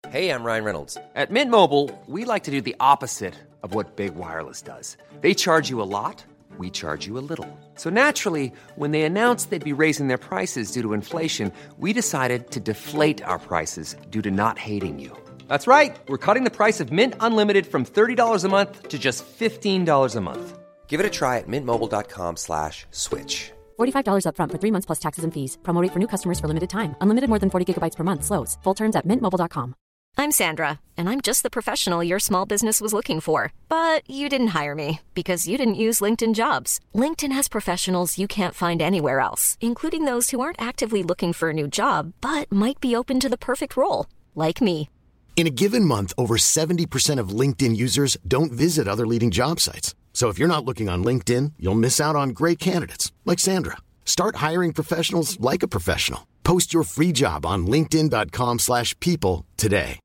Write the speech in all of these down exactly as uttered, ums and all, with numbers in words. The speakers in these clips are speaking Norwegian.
Hey, I'm Ryan Reynolds. At Mint Mobile, we like to do the opposite of what Big Wireless does. They charge you a lot, we charge you a little. So naturally, when they announced they'd be raising their prices due to inflation, we decided to deflate our prices due to not hating you. That's right. We're cutting the price of Mint Unlimited from thirty dollars a month to just fifteen dollars a month. Give it a try at mintmobile.com slash switch. forty-five dollars up front for three months plus taxes and fees. Promo rate for new customers for limited time. Unlimited more than forty gigabytes per month. Slows full terms at mint mobile dot com. I'm Sandra, and I'm just the professional your small business was looking for. But you didn't hire me because you didn't use LinkedIn Jobs. LinkedIn has professionals you can't find anywhere else, including those who aren't actively looking for a new job, but might be open to the perfect role, like me. In a given month, over seventy percent of LinkedIn users don't visit other leading job sites. So if you're not looking on LinkedIn, you'll miss out on great candidates like Sandra. Start hiring professionals like a professional. Post your free job on linkedin.com slash people today.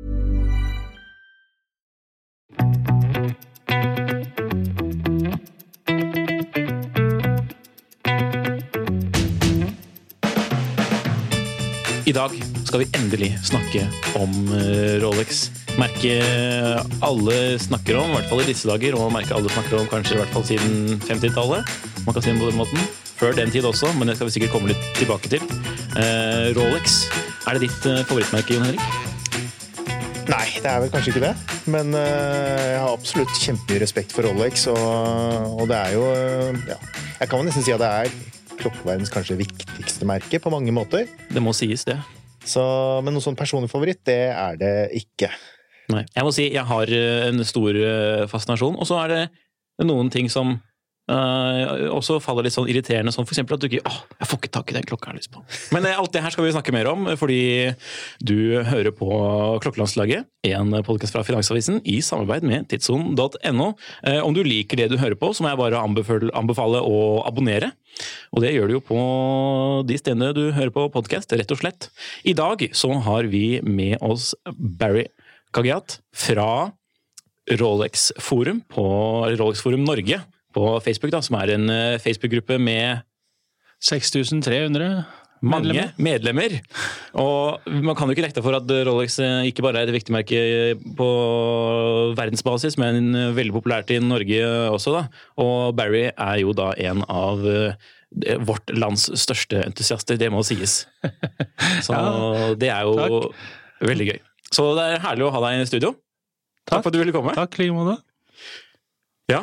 I dag skal vi endelig snakke om Rolex. Merke alle snakker om, I hvert fall I disse dager, og merke alle snakker om kanskje I hvert fall siden femtitallet. Man kan si det på den måten. Før den tid også, men det skal vi sikkert komme litt tilbake til. Eh, Rolex, er det ditt favorittmerke, Jon Henrik? Nei, det er vel kanskje ikke det. Men uh, jeg har absolutt kjempemye respekt for Rolex, og, og det er jo, uh, ja, jeg kan nesten si at det er klokkeverdens kanskje viktigste merke på mange måter. Det må sies det. Så, men noe sånn personlig favoritt, det er det ikke. Nei, jeg må si, jeg har en stor fascinasjon, og så er det noen ting som Uh, også faller litt sånn irriterende, sånn for eksempel at du ikke, åh, jeg får ikke tak I den klokka jeg har lyst på. Men uh, alt det her skal vi snakke mer om, fordi du hører på Klokkelandslaget, en podcast fra Finansavisen I samarbeid med tidszone punktum no. Uh, om du liker det du hører på, så må jeg bare anbefale, anbefale å abonnere. Og det gjør du jo på de stedene du hører på podcast, rett og slett. I dag så har vi med oss Barry Kagiat fra Rolex Forum på Rolex Forum Norge på Facebook da, som er en Facebook-gruppe med seks tusen tre hundre mange medlemmer. medlemmer. Og man kan jo ikke rekte for at Rolex ikke bare er et viktig merke på verdensbasis, men veldig populært I Norge også da. Og Barry er jo da en av vårt lands største entusiaster, det må sies. Så ja, det er jo takk. Veldig gøy. Så det er herlig å ha deg I studio. Takk, takk for at du ville komme. Takk, like måte. Ja.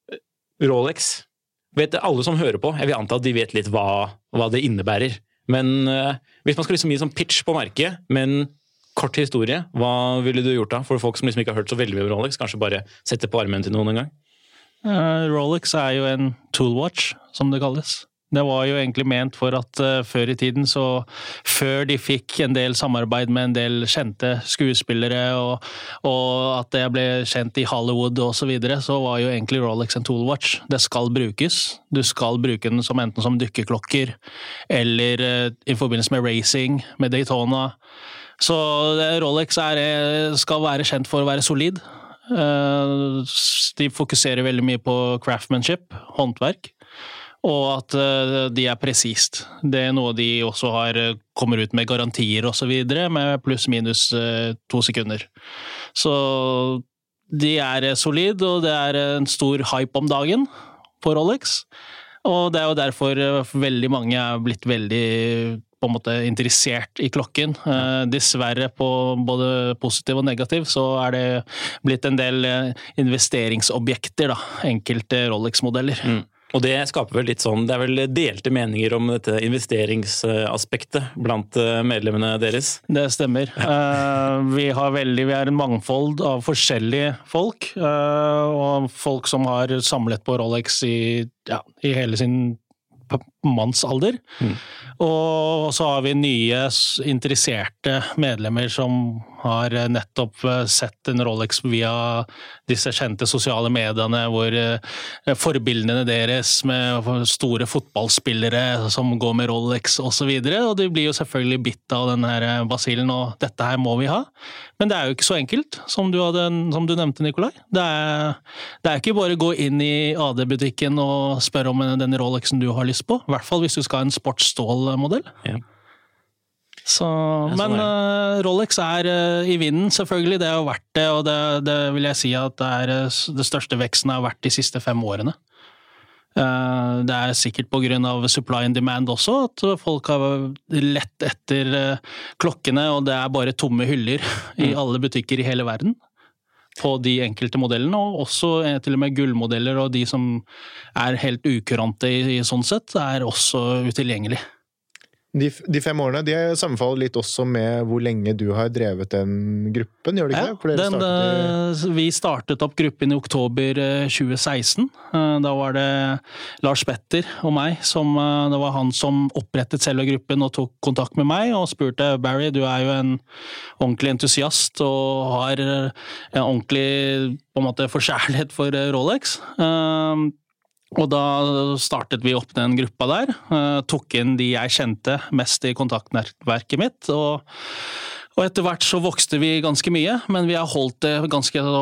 Rolex, vet alle som hører på, jeg vil anta at de vet litt hva, hva det innebærer, men uh, hvis man skal liksom gi sånn pitch på merket, men kort historie, hva ville du gjort da for folk som liksom ikke har hørt så veldig mye om Rolex, kanskje bare sette på armen til noen en gang? Uh, Rolex er jo en toolwatch, som det kalles. Det var jo egentlig ment for at uh, før I tiden, så før de fikk en del samarbeid med en del kjente skuespillere, og, og at det ble kjent I Hollywood og så videre, så var jo egentlig Rolex en toolwatch. Det skal brukes. Du skal bruke den som enten som dykkerklokker, eller uh, I forbindelse med racing, med Daytona. Så uh, Rolex er, skal være kjent for å være solid. Uh, de fokuserer veldig mye på craftsmanship, håndverk. Og at uh, de er presist. Det er noe de også har, kommer ut med garantier og så videre, med pluss minus uh, to sekunder. Så de er solid, og det er en stor hype om dagen på Rolex. Og det er jo derfor uh, veldig mange er blitt veldig på en måte interessert I klokken. Uh, dessverre på både positiv og negativ, så er det blitt en del uh, investeringsobjekter, da, enkelte Rolex-modeller. Mm. Og det skaper vel litt sånn, det er vel delte meninger om dette investeringsaspektet blant medlemmene deres? Det stemmer. Ja. Uh, vi har veldig, vi er en mangfold av forskjellige folk, uh, og folk som har samlet på Rolex I, ja, I hele sin mannsalder. Mm. Og så har vi nye interesserte medlemmer som har nettopp sett en Rolex via disse kjente sosiale mediene, hvor forbildene deres med store fotballspillere som går med Rolex og så videre, og de blir jo selvfølgelig bitt av den her basillen, og dette her må vi ha. Men det er jo ikke så enkelt, som du, hadde, som du nevnte, Nikolai. Det er, det er ikke bare å gå inn I A D-butikken og spørre om den Rolexen du har lyst på, I hvert fall hvis du skal ha en sportsstålmodell. Ja. Så, men uh, Rolex er uh, i vinden, selvfølgelig. Det har jo vært det, og det, det vil jeg si at det, er, det største veksten har vært de siste fem årene. Uh, det er sikkert på grunn av supply and demand også, at folk har lett etter uh, klokkene, og det er bare tomme hyller i mm. alle butikker i hele verden. På de enkelte modellene, og også uh, til og med gullmodeller, og de som er helt ukurante i, i sånn sett, er også utilgjengelig. De, de fem årene, de sammenfaller litt også med hvor lenge du har drevet den gruppen, gjør det ikke ja, det? For den, startet i... Vi startet opp gruppen i oktober tjue seksten. Da var det Lars Petter og meg, som, det var han som opprettet selve gruppen og tok kontakt med meg og spurte Barry, du er jo en ordentlig entusiast og har en ordentlig på en måte, forkjærlighet for Rolex. Og da startet vi opp den gruppa der, uh, tok inn de jeg kjente mest i kontaktnettverket mitt, og, og etter hvert så vokste vi ganske mye, men vi har holdt det ganske så,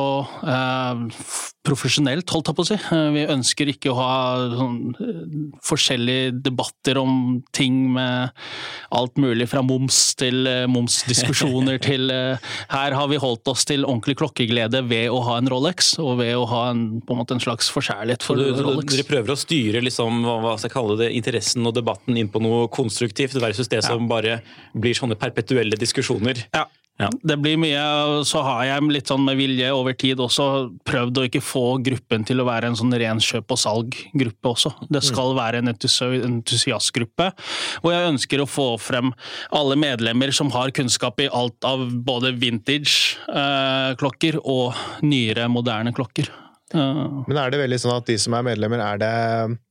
uh, profesjonelt, holdt jeg på å si. Uh, vi ønsker ikke å ha sånn, uh, forskjellige debatter om ting med alt mulig fra moms til uh, momsdiskusjoner til uh, her har vi holdt oss til ordentlig klokkeglede ved å ha en Rolex, og ved å ha en, på en måte en slags forskjærlighet for du, Rolex. Dere prøver å styre liksom, hva skal jeg kalle det, interessen og debatten inn på noe konstruktivt, versus det som ja. bare blir sånne perpetuelle diskusjoner. Ja. Ja. Det blir mye, så har jeg litt sånn med vilje over tid også prøvd å ikke få gruppen til å være en sånn ren kjøp- og salggruppe også. Det skal mm. være en entusiastgruppe, og jeg ønsker å få frem alle medlemmer som har kunnskap i alt av både vintage eh, klokker og nyere, moderne klokker. Uh. Men er det veldig sånn at de som er medlemmer, er det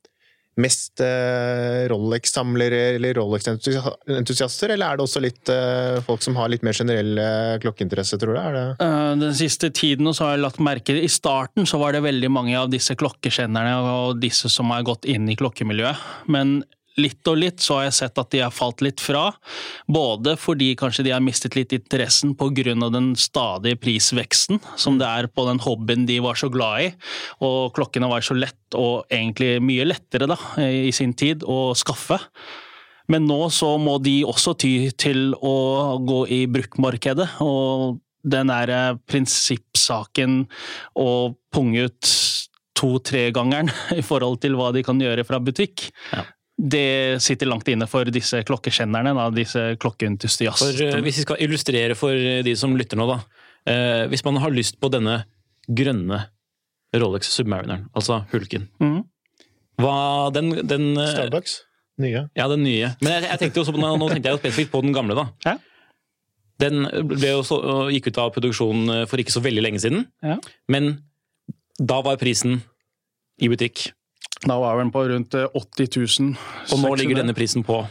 mest eh, Rolex-samlere eller Rolex-entusiaster, eller er det også litt eh, folk som har litt mer generell eh, klokkeinteresse, tror du? Er det? Uh, den siste tiden så har jeg lagt merke i starten så var det veldig mange av disse klokkekjennerne og disse som har gått inn i klokkemiljøet, men litt og litt så har jeg sett at de har falt litt fra, både fordi kanskje de har mistet litt interessen på grunn av den stadige prisveksten som det er på den hobbyen de var så glad i, og klokkene var så lett og egentlig mye lettere da, i sin tid å skaffe. Men nå så må de også ty til å gå i bruktmarkedet, og den der prinsippsaken å punge ut to-tre gangeren i forhold til hva de kan gjøre fra butikk. Ja. Det sitter langt inne for disse klokkekjennerne, da, disse klokkeentusiastene. For, uh, hvis vi skal illustrere for de som lytter nå, da. Uh, hvis man har lyst på denne grønne Rolex Submarineren, altså Hulken. Mm. Hva, den, den, uh, Starbucks? Nye? Ja, den nye. Men jeg, jeg tenkte jo, nå, nå tenkte jeg jo spesifikt på den gamle, da. Ja? Den ble jo så, gikk ut av produksjon for ikke så veldig lenge siden, ja. Men da var prisen i butikk. Da var den på rundt åtti tusen. Og nå ligger denne prisen på?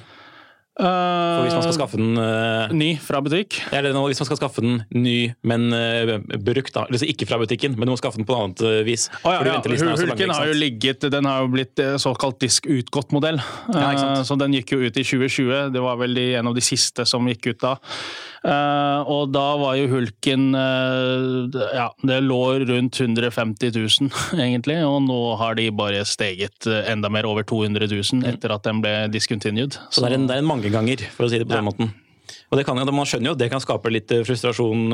For hvis man skal skaffe den uh, ny fra butikk. Ja, eller hvis man skal skaffe den ny, men uh, brukt da, altså ikke fra butikken, men du må skaffe den på en annet uh, vis. Oh, ja, ja. Hulken har jo ligget, den har jo blitt såkalt disk-utgått modell, ja, uh, så den gikk jo ut i tjue tjue, det var vel en av de siste som gikk ut da. Uh, og da var jo Hulken, uh, ja, det lå rundt hundre og femti tusen egentlig, og nå har de bare steget enda mer over to hundre tusen etter at den ble discontinued. Så, så det er en, det er en mange ganger, for å si det på den ja. måten. Og det kan, man skjønner jo, det kan skape litt frustrasjon.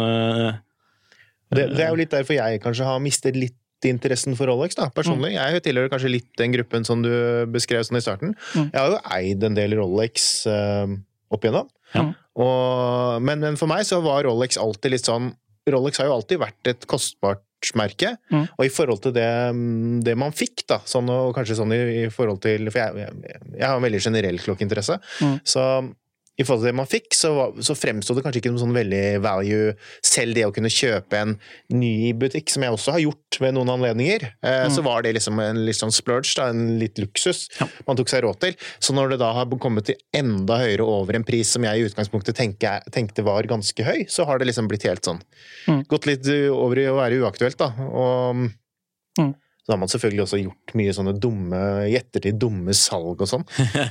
Det, det er jo litt derfor jeg kanskje har mistet litt interessen for Rolex, da, personlig. Mm. Jeg tilhører kanskje litt den gruppen som du beskrev sånn i starten. Mm. Jeg har jo eid en del Rolex uh, opp igjennom. Ja. Og, men, men for meg så var Rolex alltid litt sånn, Rolex har jo alltid vært et kostbart merke, mm. og i forhold til det, det man fikk da, sånn, og kanskje sånn i, i forhold til, for jeg, jeg, jeg har en veldig generell klokkeinteresse, mm. så i forhold til det man fikk, så, så fremstod det kanskje ikke noe sånn veldig value, selv det å kunne kjøpe en ny butikk, som jeg også har gjort ved noen anledninger, eh, mm. så var det liksom en litt sånn splurge, da, en litt luksus ja. man tok seg råd til. Så når det da har kommet til enda høyere over en pris som jeg i utgangspunktet tenke, tenkte var ganske høy, så har det liksom blitt helt sånn, mm. gått litt over i å være uaktuelt da, og mm. så har man selvfølgelig også gjort mye sånne dumme, i ettertid dumme salg og sånn.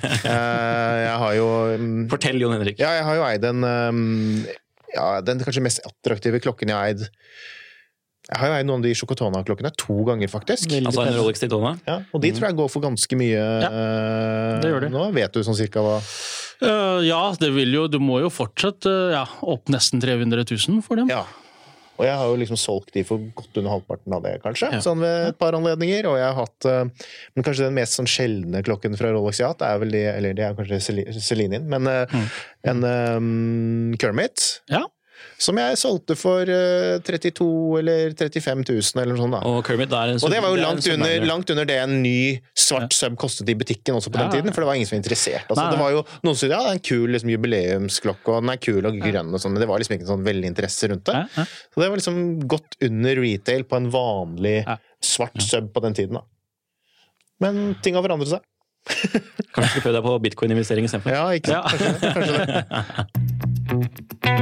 Jeg har jo... Fortell, Jon Henrik. Ja, jeg har jo eid den, ja, den kanskje mest attraktive klokken jeg har eid. Jeg har jo eid noen av de Chocotona-klokkene to ganger, faktisk. Altså en Rolex Daytona? Ja, og de tror jeg går for ganske mye. Ja, det gjør det. Nå vet du sånn cirka hva... Uh, ja, det vil jo, du må jo fortsatt uh, ja, opp nesten tre hundre tusen for dem. Ja, og jeg har jo liksom solgt de for godt under halvparten av det, kanskje, Ja. sånn ved et par anledninger, og jeg har hatt, uh, men kanskje den mest sånn sjeldne klokken fra Rolex jeg har hatt, er vel de, eller det er kanskje Cel- Celine, men uh, mm. en um, Kermit, Ja. som jeg solgte for uh, trettito eller trettifem tusen eller noe sånt da. Og Kermit er en Og det var jo er en langt under, submariner. langt under det en ny svart sub kostet i butikken også på den Ja, ja, ja. tiden, for det var ingen som var interessert. Altså, Nei, nei. det var jo noen som sa, ja, det er en kul liksom, jubileumsklokke, og den er kul og grønn og sånn, men det var liksom ikke sånn veldig interesse rundt det. Ja, ja. Så det var liksom godt under retail på en vanlig Ja. svart sub på den tiden da. Men ting har forandret seg. Kanskje du skal prøve deg på bitcoin-investering i stedet for. Ja, ikke sant? Ja. Kanskje det. Kanskje det.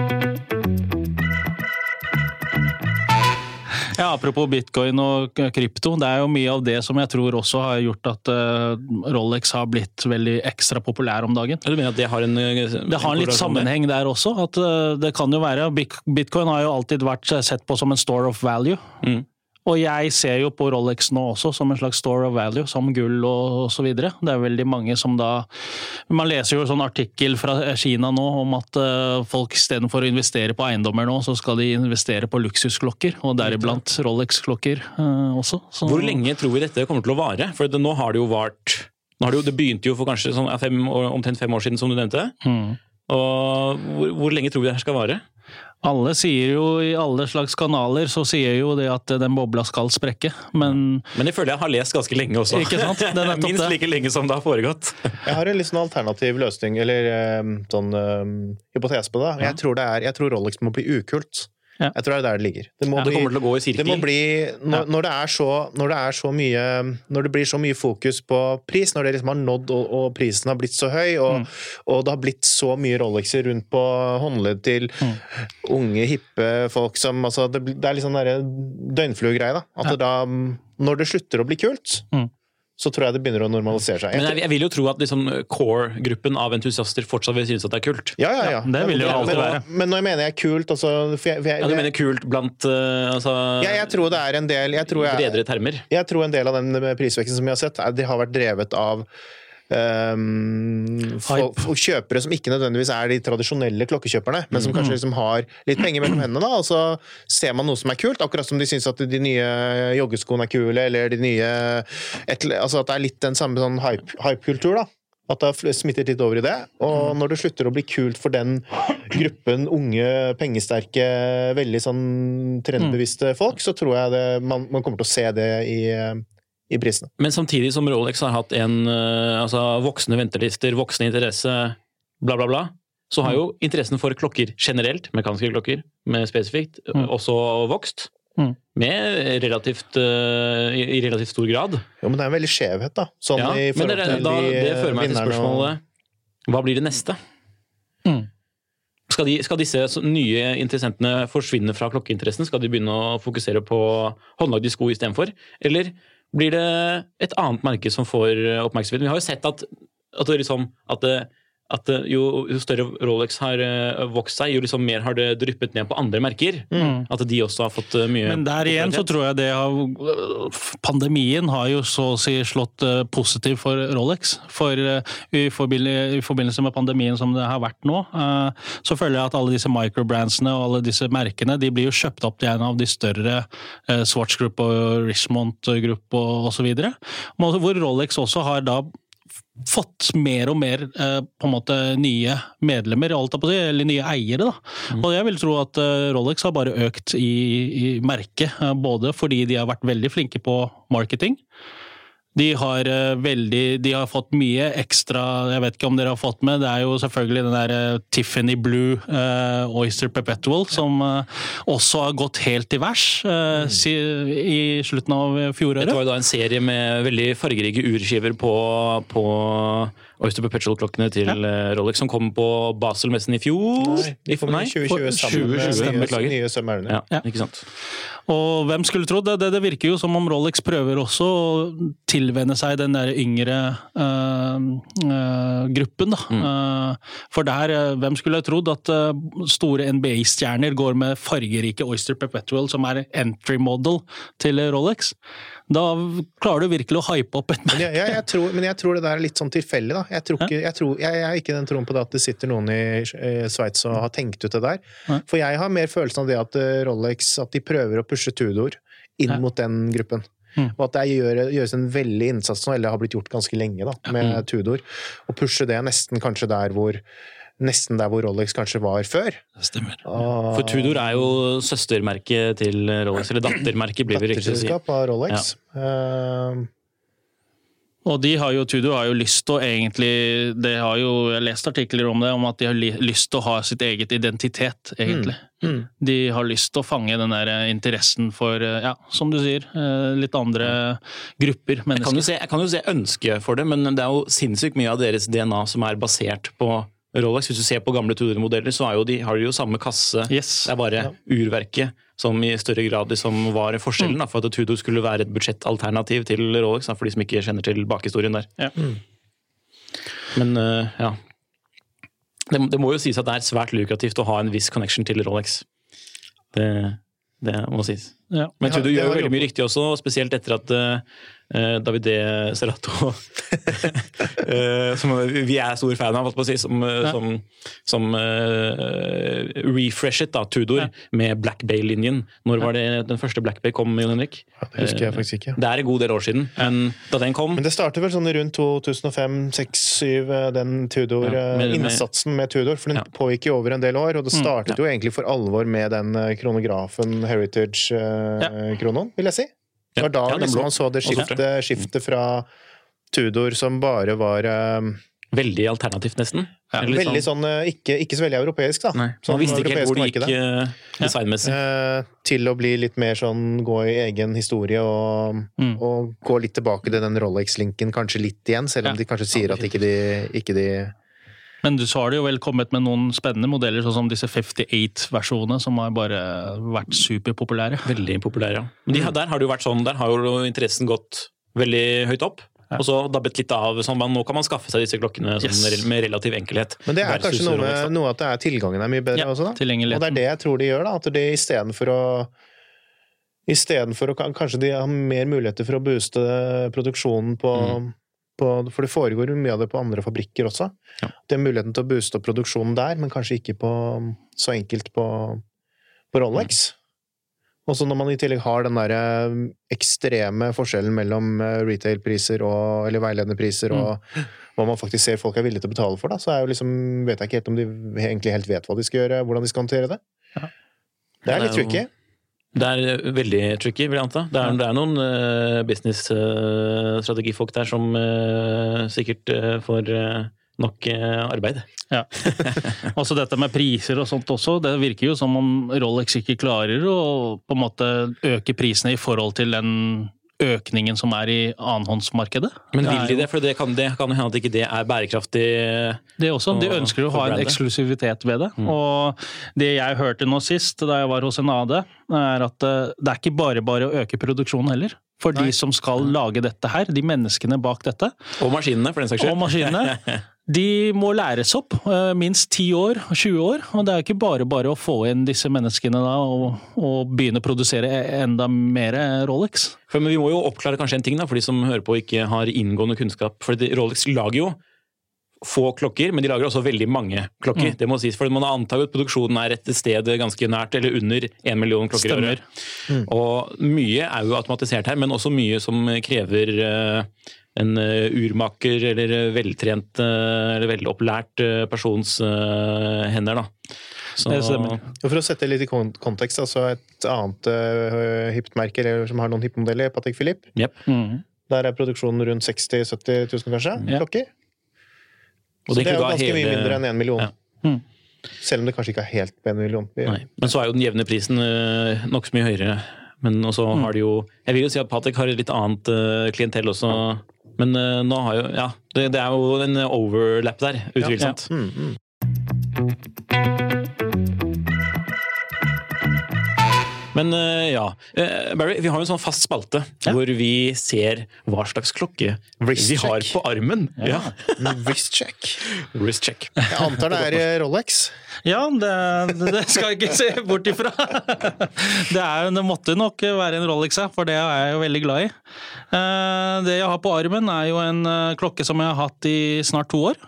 Ja, apropos bitcoin og k- krypto, det er jo mye av det som jeg tror også har gjort at uh, Rolex har blitt veldig ekstra populær om dagen. Ja, du mener at det har en Det har en litt sammenheng der også, at uh, det kan jo være, bit- bitcoin har jo alltid vært sett på som en store of value. Mm. Og jeg ser jo på Rolex nå også som en slags store of value, som gull og, og så videre. Det er veldig mange som da... Man leser jo en sånn artikkel fra Kina nå om at uh, folk i stedet for å investere på eiendommer nå, så skal de investere på luksusklokker, og deriblant Rolex-klokker uh, også. Så, Hvor lenge tror vi dette kommer til å vare? For det, nå har det jo vart... Nå har det, jo, det begynte jo for kanskje sånn fem, år- omtrent fem år siden, som du nevnte. Mm. Og hvor, hvor lenge tror vi det her skal vare? Alle sier jo, i alle slags kanaler, så sier jo det at den bobla skal sprekke, men... Men jeg føler jeg har lest ganske lenge også. Ikke sant? Det er nettopp Minst det. like lenge som det har foregått. Jeg har en litt sånn alternativ løsning, eller um, sånn um, hypotese på det. Jeg tror, det er, jeg tror Rolex må bli ukult. Ja. Jeg tror det er der det ligger. Det, må Ja, Det bli, kommer til å gå i det sirkler. må bli når, når, det er så, når det er så mye Når det blir så mye fokus på pris, når det liksom har nådd og, og prisen har blitt så høy, og, Mm. og det har blitt så mye Rolexer rundt på håndledd til Mm. unge, hippe folk som altså, det, blir- det er litt sånn derre døgnfluegreie, da. At det da Når det slutter å bli kult, Mm. så tror jeg det begynner å normalisere seg. Men jeg, jeg vil jo tro at liksom, core-gruppen av entusiaster fortsatt vil synes at det er kult. Ja, ja, ja. Ja, det vil jo men, alltid men, være. Men når jeg mener jeg er kult, altså for jeg, for jeg, Ja, Du mener kult blant uh, altså, ja, jeg tror det er en del jeg tror, jeg, bredere termer? jeg tror en del av den prisveksten som vi har sett, er, det har vært drevet av Um, folk, folk kjøpere som ikke nødvendigvis er de tradisjonelle klokkekjøperne, men som kanskje liksom har litt penger mellom hendene, da, og så ser man noe som er kult, akkurat som de syns at de nye joggeskoene er kule, eller de nye et, altså at det er litt den samme sånn hype- hype-kultur, da. At det har smittet litt over i det, og når det slutter å bli kult for den gruppen unge, pengesterke, veldig sånn trendbevisste folk, så tror jeg det, man, man kommer til å se det i, i prisene. Men samtidig som Rolex har hatt en uh, altså, voksne ventelister, voksne interesse, bla, bla, bla, så har jo interessen for klokker generelt, mekaniske klokker, med spesifikt, Mm. også vokst. Mm. Med relativt, uh, i, i relativt stor grad. Jo, men det er en veldig skjevhet, da. Sånn Ja, i men forhold det, til da, de det fører meg til vinnerne og- spørsmålet, hva blir det neste? Mm. Skal, de, skal disse så- nye interessentene forsvinne fra klokkeinteressen? Skal de begynne å fokusere på håndlagde sko i stedet for? Eller blir det et annet merke som får oppmerksomhet? Vi har jo sett at, at, det liksom, at, det, at det, jo, jo større Rolex har uh, vokst seg, jo liksom mer har det dryppet ned på andre merker. Mm. At de også har fått uh, mye Men der igjen så popularitet. tror jeg det har Pandemien har jo så å si slått uh, positivt for Rolex. For uh, i, forbindelse, i forbindelse med pandemien som det har vært nå, uh, så føler jeg at alle disse microbrandsene og alle disse merkene, de blir jo kjøpt opp til en av de større uh, Swatch Group og Richmond Group og, og så videre. Hvor Rolex også har da fått mer og mer eh, på en måte nye medlemmer, alt på å si, eller nye eiere. Da. Mm. Og jeg vil tro at eh, Rolex har bare økt i, i merket, eh, både fordi de har vært veldig flinke på marketing. De har, uh, veldig, de har fått mye ekstra, jeg vet ikke om dere har fått med, det er jo selvfølgelig den der uh, Tiffany Blue uh, Oyster Perpetual, som uh, også har gått helt til værs uh, mm. si, i slutten av fjoråret. Dette var jo da en serie med veldig fargerike urskiver på, på Oyster Perpetual-klokkene til ja. Rolex, som kom på Basel-messen i fjor. Nei, de kom i tjue tjue sammen med nye, nye Submariner. Ja, ja. Ikke sant. Og hvem skulle tro det? det? Det virker jo som om Rolex prøver også å tilvenne seg den der yngre uh, uh, gruppen. Da. Mm. Uh, for der, uh, hvem skulle ha trodd at uh, store N B A-stjerner går med fargerike Oyster Perpetual, som er entry model til Rolex? da klarer du virkelig å hype opp et Men jeg, jeg, jeg tror, men jeg tror det der er litt sånn tilfeldig, da. Jeg, tror ikke, jeg, tror, jeg, jeg er ikke den troen på det at det sitter noen i, i Sveits og har tenkt ut det der. Nei. For jeg har mer følelsen av det at Rolex, at de prøver å pushe Tudor inn Ja. mot den gruppen. Mm. Og at det gjør, gjøres en veldig innsats nå, eller har blitt gjort ganske lenge da, med Mm. Tudor. Og pushe det nesten kanskje der hvor nesten der hvor Rolex kanskje var før. Det stemmer. Og For Tudor er jo søstermerket til Rolex, eller dattermerket blir det riktig å si. datterselskap av Rolex. Uh, Og de har jo, Tudor har jo lyst til å egentlig, det har jo, jeg har lest artikler om det, om at de har lyst til å ha sitt eget identitet, egentlig. Mm, mm. De har lyst til å fange den der interessen for, ja, som du sier, litt andre grupper, Jeg kan, mennesker. jo se, jeg kan jo se ønske for det, men det er jo sinnssykt mye av deres D N A som er basert på Rolex. Hvis du ser på gamle Tudor-modeller, så er jo de, har de jo samme kasse. Yes. Det er bare Ja. urverket som i større grad liksom var forskjellen, da, for at Tudor skulle være et budsjettalternativ til Rolex, da, for de som ikke kjenner til bakhistorien der. Ja. Mm. Men uh, ja, det, det må jo sies at det er svært lukrativt å ha en viss connection til Rolex. Det, det må sies. Ja. Men Ja, Tudor det gjør har veldig jo- mye riktig også, spesielt etter at uh, Davide Serrato, uh, som vi er stor fan av, på å si, som, uh, Ja. som, som uh, refreshet da, Tudor Ja. med Black Bay-linjen. Når var det den første Black Bay kom, Jon Henrik? Det husker jeg faktisk ikke. Det er en god del år siden, men da den kom, Men det startet vel sånn rundt to tusen og fem, seks, syv, den Tudor, Ja, med- med- innsatsen med Tudor, for den Ja. pågikk jo over en del år, og det startet Ja. jo egentlig for alvor med den eh, kronografen Heritage-kronoen, vil jeg si. Det var da Ja, den liksom blå. man så det Og skiftet, skiftet fra Tudor som bare var eh, veldig alternativt nesten. Ja, Eller litt veldig sånn, eh, ikke, ikke så veldig europeisk, da. Nei, Sånn man visste ikke helt hvor det europeisk gikk markedet. uh, designmessig. Eh, til å bli litt mer sånn gå i egen historie og, Mm. og gå litt tilbake til den Rolex-linken kanskje litt igjen, selv om Ja. de kanskje sier at ikke de, ikke de Men så har det jo vel kommet med noen spennende modeller, sånn som disse femtiåtte-versjonene, som har bare vært superpopulære. Veldig populær, ja. Men de, der har det jo vært sånn, der har jo interessen gått veldig høyt opp. Ja. Og så dabbet litt av. Sånn, man, nå kan man skaffe seg disse klokkene sånn, Yes. med relativ enkelhet. Men det er Versus kanskje noe Rolex, med da. noe at det er tilgangen er mye bedre Ja, også, da. Og tilgjengeligheten. det er det jeg tror de gjør, da. At de istedenfor å Istedenfor å kanskje de har mer muligheter for å booste produksjonen på, Mm. på For det foregår jo mye av det på andre fabrikker også. Ja. Det er muligheten til å booste opp produksjonen der, men kanskje ikke på, så enkelt på, på Rolex. Og så når man i tillegg har den der eh, ekstreme forskjellen mellom eh, retail-priser og, eller veiledende priser og hva man faktisk ser folk er villige til å betale for, da, så er jo liksom, vet jeg ikke helt om de egentlig helt vet hva de skal gjøre, hvordan de skal håndtere det. Ja. Det er Det er litt jo- tricky. Det er veldig tricky, vil jeg anta. Det er, det er noen uh, business-strategifolk der som uh, sikkert uh, får uh, nok uh, arbeid. Ja. Også dette med priser og sånt også, det virker jo som om Rolex ikke klarer å på en måte øke prisene i forhold til den økningen som er i annenhåndsmarkedet. Men Det vil er de jo- det? For det kan, det kan jo hende at ikke det er bærekraftig. Det også, de Og- ønsker å ha for en brandet. eksklusivitet ved det. Mm. Og det jeg hørte nå sist, da jeg var hos en A D, er at eh, det er ikke bare bare å øke produksjonen heller. For Nei. de som skal lage dette her, de menneskene bak dette, Og maskinene, for den saks skyld. og maskinene, de må læres opp eh, minst ti år, tjue år. Og det er ikke bare bare å få inn disse menneskene da, og, og begynne å produsere enda mer Rolex. For, men vi må jo oppklare kanskje en ting da, for de som hører på og ikke har inngående kunnskap. For de- Rolex lager jo få klokker, men de lager også veldig mange klokker. Mm. Det må sies, for man har antatt at produksjonen er et sted ganske nært, eller under en million klokker i Stemmer. året. Og mye er jo automatisert her, men også mye som krever eh, en eh, urmaker eller veltrent eh, eller velopplært eh, persons eh, hender, da. Så, Det stemmer. Og for å sette litt i kon- kontekst, altså et annet uh, hipt merke, eller som har noen hippe modeller, Patek Philippe, Jep. Mm. der er produksjonen rundt seksti til sytti tusen kanskje, Ja. klokker. Og Så det det er jo ga ganske mye hele- mindre enn en million. Ja. Mm. Selv om det kanskje ikke er helt på en million. Vi- Nei. Men så er jo den jevne prisen uh, nokså mye høyere. Men også Mm. har de jo Jeg vil jo si at Patek har et litt annet uh, klientell også. Men uh, nå har jo Ja, det, det er jo en overlap der, utvilsomt. Mm, mm. Men uh, ja, uh, Barry, vi har jo en sånn fast spalte ja. hvor vi ser hva slags klokke wrist vi check. har på armen. Ja. Ja. Wrist check. Wrist check. Jeg antar det er Rolex. Ja, det, det skal jeg ikke se bort ifra. Det, er, det måtte nok være en Rolex, for det er jeg jo veldig glad i. Uh, det jeg har på armen er jo en uh, klokke som jeg har hatt i snart to år.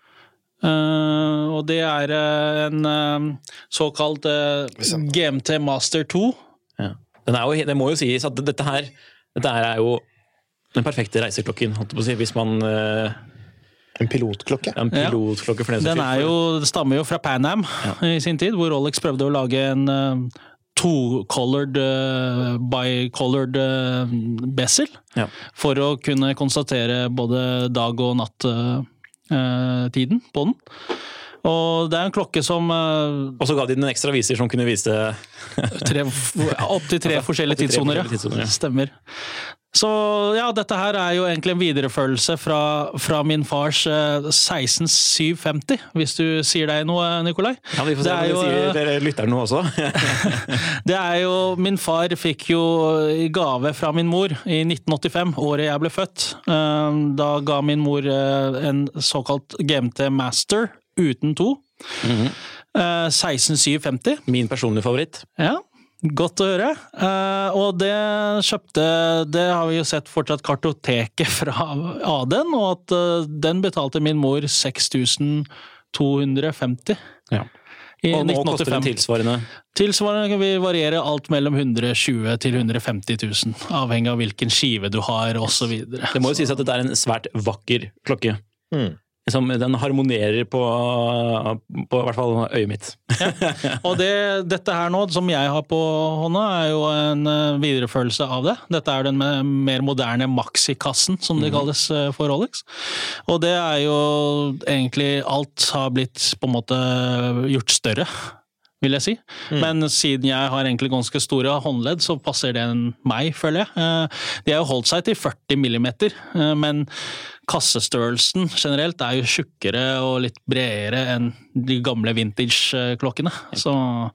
Uh, og det er uh, en uh, såkalt uh, G M T Master to. Ja. Den er jo, det må jo sies at dette her, dette her er jo den perfekte reiseklokken, holdt jeg på å si, hvis man... Uh, en pilotklokke. En pilotklokke for den, den er jo, det stammer jo fra Pan Am ja. i sin tid, hvor Rolex prøvde å lage en uh, to-colored, uh, bi-colored uh, bezel, ja. for å kunne konstatere både dag og natt uh, tiden på den. Og det er en klokke som uh, og så ga de den ekstra viser som kunne vise tre, opp til tre forskjellige tidssoner, ja. Stemmer. Så ja, dette her er jo egentlig en viderefølelse fra, fra min fars uh, seksten syv femti, hvis du sier deg noe, Nikolai. Ja, vi får se om du sier lytter noe også. Det er jo, min far fikk jo i gave fra min mor i nitten åttifem, året jeg ble født. Uh, da ga min mor uh, en såkalt G M T Master uten to. Mm-hmm. uh, seksten syv femti. Min personlige favoritt. Ja. Godt å høre. Uh, og det kjøpte, det har vi jo sett fortsatt kartoteket fra av den, og at uh, den betalte min mor seks tusen to hundre femti. Ja. I og nå nitten åttifem. koster den tilsvarende? Tilsvarende kan vi variere alt mellom hundre og tjue til hundre og femti tusen, avhengig av hvilken skive du har, og så videre. Det må jo sies at dette er en svært vakker klokke. Mm. Som den harmonerer på, på i hvert fall øyet mitt. Ja. Og det, dette her nå, som jeg har på hånda, er jo en viderefølelse av det. Dette er den med mer moderne maxi-kassen, som det kalles for Rolex. Og det er jo egentlig, alt har blitt på en måte gjort større, vil jeg si. Mm. Men siden jeg har egentlig ganske store håndledd, så passer det meg, føler jeg. De har jo holdt seg til førti millimeter, men kassestørrelsen generelt er jo tjukkere og litt bredere enn de gamle vintage-klokkene. Så,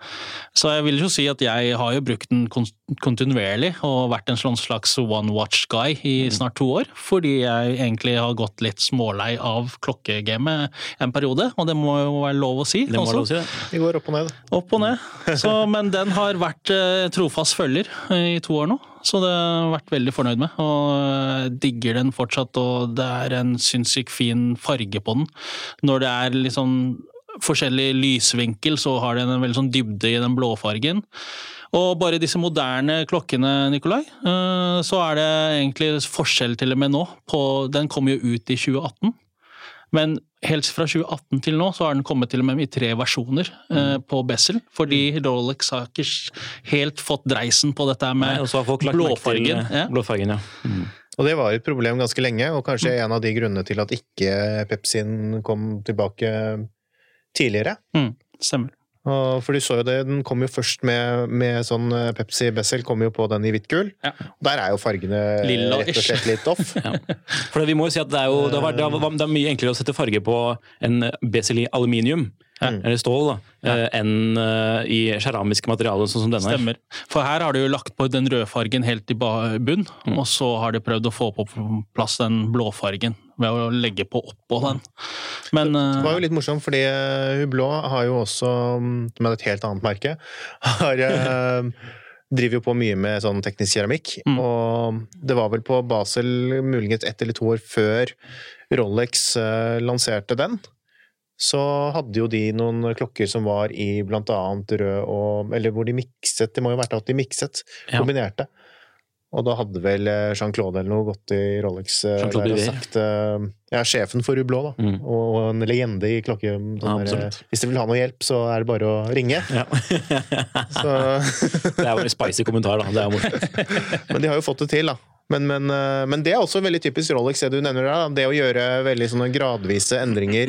så jeg vil jo si at jeg har jo brukt den kontinuerlig og vært en slags one-watch-guy i snart to år, fordi jeg egentlig har gått litt smålei av klokkegamet en periode, og det må jo være lov å si. Det må også. lov å si det. Det går opp og ned. Opp og ned. Så, men den har vært eh, trofast følger i to år nå. Så det har vært veldig fornøyd med, og digger den fortsatt, og det er en sinnssykt fin farge på den. Når det er litt sånn forskjellig lysvinkel, så har den en veldig sånn dybde i den blåfargen. Og bare disse moderne klokkene, Nikolai, så er det egentlig forskjell til og med nå. På, den kom jo ut i tjue atten, men helt fra tjue atten til nå så har den kommet til og med i tre versjoner eh, på bezel, fordi Rolex har ikke helt fått dreisen på dette med Nei, blåfargen. Til, ja. blåfargen ja. Mm. Og det var et problem ganske lenge, og kanskje mm. en av de grunnene til at ikke Pepsin kom tilbake tidligere. Mm, stemmer. Og for du så jo det, den kom jo først med, med sånn Pepsi Bezel, kom jo på den i hvitt gull. Ja. Der er jo fargene Lilla rett og slett litt off. Ja. For det, vi må jo si at det er, jo, det, var, det, var, det er mye enklere å sette farge på en Bezel i aluminium, ja. eller stål, da, ja. enn uh, i keramiske materialer sånn som denne her. Stemmer. For her har du jo lagt på den røde fargen helt i bunn, mm. og så har de prøvd å få på plass den blåfargen ved å legge på oppå den. Men, det var jo litt morsomt, fordi Hublot har jo også, med et helt annet merke, har, driver jo på mye med sånn teknisk keramikk, mm. og det var vel på Basel muligens ett eller to år før Rolex uh, lanserte den, så hadde jo de noen klokker som var i blant annet rød og, eller hvor de mikset, det må jo vært at de mikset, ja. kombinerte. Og da hadde vel Jean-Claude eller noe gått i Rolex der og sagt, jeg er sjefen for Hublot da, mm. og en legende i klokke. Ja, der, hvis de vil ha noe hjelp, så er det bare å ringe. Ja. Så. Det er jo en spicy kommentar da, det er morsomt. Men de har jo fått det til da. Men, men, men det er også veldig typisk Rolex, det du nevner da, det å gjøre veldig sånne gradvise endringer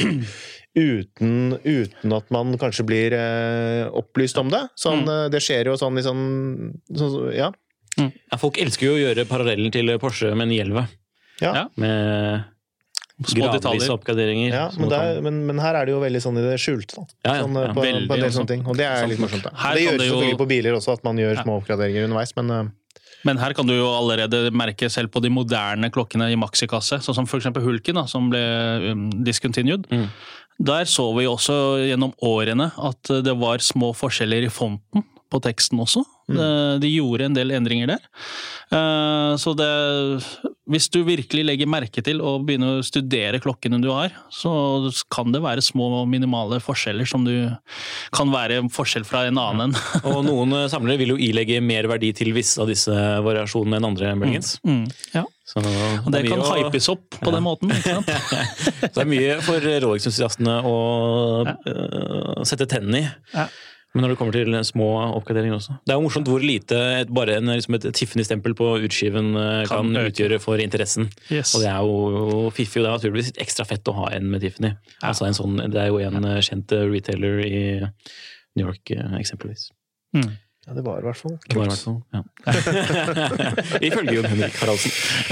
uten, uten at man kanskje blir eh, opplyst om det. Sånn, mm. Det skjer jo sånn i sånn, sånn ja. Mm. Ja, folk elsker jo å gjøre parallellen til Porsche med ni elleve. Ja. Med Små Gradvise detaljer. oppgraderinger. Ja, men, der, men, men her er det jo veldig sånn i det skjulte, da. Ja, ja, sånn, ja. På, på Veldig, en del altså. sånne ting. Og det er litt morsomt, da. Her Det kan gjøres det jo- selvfølgelig på biler også, at man gjør Ja. små oppgraderinger underveis, men uh, Men her kan du jo allerede merke selv på de moderne klokkene i maxikasse, sånn som for eksempel Hulken, da, som ble um, discontinued. Mm. Der så vi også gjennom årene at det var små forskjeller i fonten på teksten også. Mm. De, de gjorde en del endringer der. Uh, så det, hvis du virkelig legger merke til å begynne å studere klokkene du har, så kan det være små minimale forskjeller som du kan være en forskjell fra en annen. Og noen eh, samlere vil jo ilegge mer verdi til visse av disse variasjonene enn andre muligens. Mm, ja. Så Og det er kan mye å- hypes opp på den måten. Ikke sant? Så det er mye for Rolex-entusiastene å eh, sette tennene i. Ja. Men når det kommer til små oppgraderinger også. Det er jo morsomt hvor lite et, bare en, liksom et Tiffany-stempel på utskiven eh, kan, Kan øke. utgjøre for interessen. Yes. Og det er jo fiffig, og det er naturligvis ekstra fett å ha en med Tiffany. Ja. Altså en sånn, det er jo en eh, kjent eh, retailer i New York, eh, eksempelvis. Mm. ja, det var i hvert fall Det var i hvert fall, ja. Ifølge Jon Henrik Haraldsen.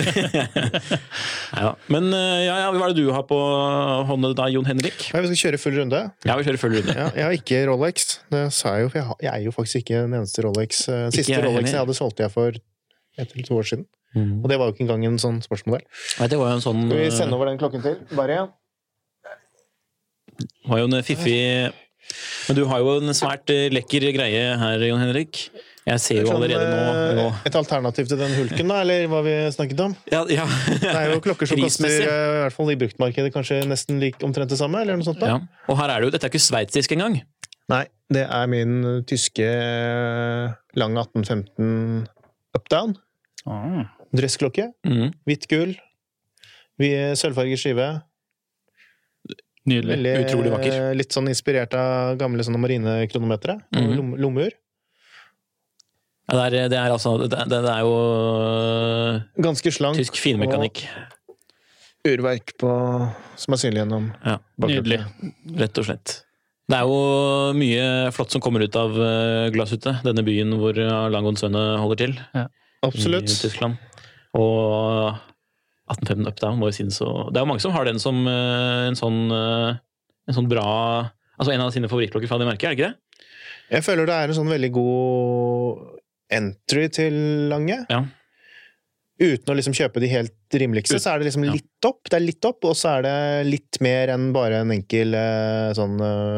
ja, men eh, ja, ja, hva er det du har på hånda da, Jon Henrik? Ja, vi skal kjøre full runde. Ja, vi kjører full runde. Ja, jeg har ikke Rolex, det sa jeg jo, for jeg, har, jeg er jo faktisk ikke den eneste Rolex. Eh, Ikke Siste jeg Rolex heller. jeg hadde solgte jeg for ett eller to år siden. Mm. Og det var jo ikke engang en sånn sportsmodell. Nei, det var jo en sånn Skal vi eh, sende over den klokken til? Bare igjen. var jo en fiffig. Men du har jo en svært eh, lekker greie her, Jon Henrik. Jeg ser jo Sånn, allerede nå, eh, nå. Et alternativ til den hulken, da, eller hva vi snakket om? Ja, ja. Det er jo klokker som koster, Prismessig. eh, i hvert fall i bruktmarkedet, kanskje nesten like, omtrent det samme, eller noe sånt. Da? Ja. Og her er det jo, dette er ikke sveitsisk engang. Nei, det er min tyske eh, lang atten femten up-down. Ah. Dressklokke, Mm. hvitt gull, vi sølvfarget skive. Nydelig. Veldig, Utrolig vakker. eh, Litt sånn inspirert av gamle sånne marinekronometre. og Mhm. lom, lommeur. Ja, det, er, det er altså Det, det, det er jo øh, Ganske slank. tysk finmekanikk. Urverk på, som er synlig gjennom Ja, Nydelig. rett og slett. Det er jo mye flott som kommer ut av øh, Glashütte, denne byen hvor Langon Sønne holder til. Absolutt. I Tyskland. Og atten femten Updown må jo synes så det er jo mange som har den som øh, en sånn øh, en sånn bra altså en av sine favorittklokker fra det merket, er det ikke det? Jeg føler det er en sånn veldig god entry til Lange. Ja. Uten å liksom kjøpe de helt rimeligste, så er det liksom Ja. litt opp. Det er litt opp, og så er det litt mer enn bare en enkel eh, sånn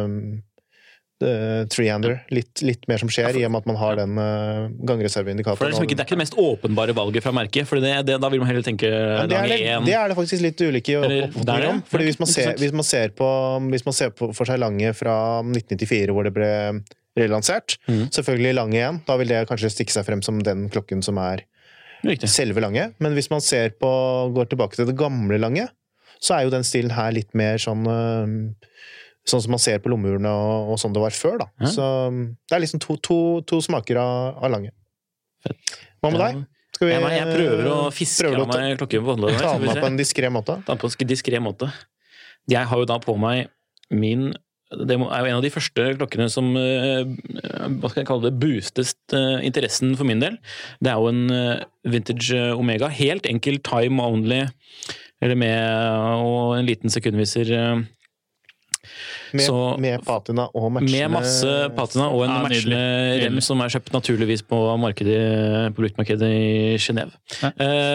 uh, three-hander. Litt, litt mer som skjer, i og med at man har den uh, For det gangreserveindikatoren. er, liksom ikke, det er ikke det mest åpenbare valget fra merket, for det, det, da vil man heller tenke Ja, det, er det, Lange én. det er det faktisk litt ulike Eller, oppfatninger det er det? om. Fordi hvis man, ser, Interessant. hvis, man ser på, hvis man ser på for seg Lange fra nitten nittifire, hvor det ble relansert, Mhm. selvfølgelig Lange igjen, da vil det kanskje stikke seg frem som den klokken som er Riktig. selve Lange. Men hvis man ser på, går tilbake til det gamle Lange, så er jo den stilen her litt mer sånn øh, sånn som man ser på lommurene og, og sånn det var før, da. Ja. Så det er liksom to, to, to smaker av, av Lange. Hva med Ja. deg? Skal vi, Jeg, jeg prøver å fiske prøver av du å meg klokken på hånda. ta den av på en diskré måte? Ta den på en diskré måte. Jeg har jo da på meg min Det må- er jo en av de første klokkene som eh, hva skal jeg kalle det, boostet eh, interessen for min del. Det er jo en eh, vintage eh, Omega. Helt enkel time only, eller med og en liten sekundviser. eh, Med, Så- med patina og matchende Med masse patina og en Ja, matchende nydelig. rem Nydelig. som er kjøpt naturligvis på markedet, på bruktmarkedet i Genève. Ja.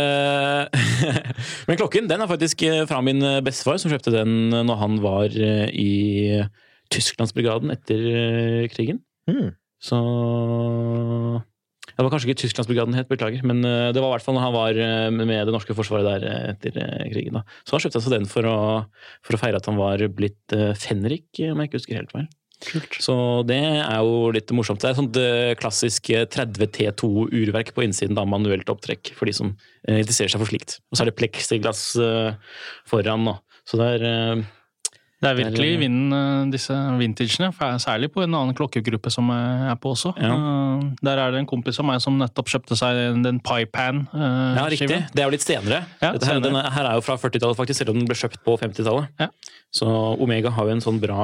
Eh, Men klokken den er faktisk eh, fra min bestefar, som kjøpte den når han var eh, i Tysklandsbrigaden etter eh, krigen. Mm. Så det var kanskje ikke Tysklandsbrigaden het, beklager, men eh, det var i hvert fall når han var eh, med det norske forsvaret der eh, etter eh, krigen. Da. Så han kjøpte altså den for å, for å feire at han var blitt eh, fenrik, om jeg ikke husker helt feil. Så det er jo litt morsomt. Det er sånt eh, klassisk eh, tretti T to urverk på innsiden, da manuelt opptrekk, for de som eh, interesserer seg for slikt. Og så er det plexiglass eh, foran nå. Så det er eh, Det er virkelig Det er- i vinden, eh, disse vintagene, for særlig på en annen klokkegruppe som jeg er på også. Ja. Eh, Der er det en kompis av meg som nettopp kjøpte seg den Pipan. eh, Ja, riktig. skiven. Det er jo litt senere. Ja, Dette her, senere. denne her er jo fra førtitallet, faktisk, selv om den ble kjøpt på femtitallet. Ja. Så Omega har jo en sånn bra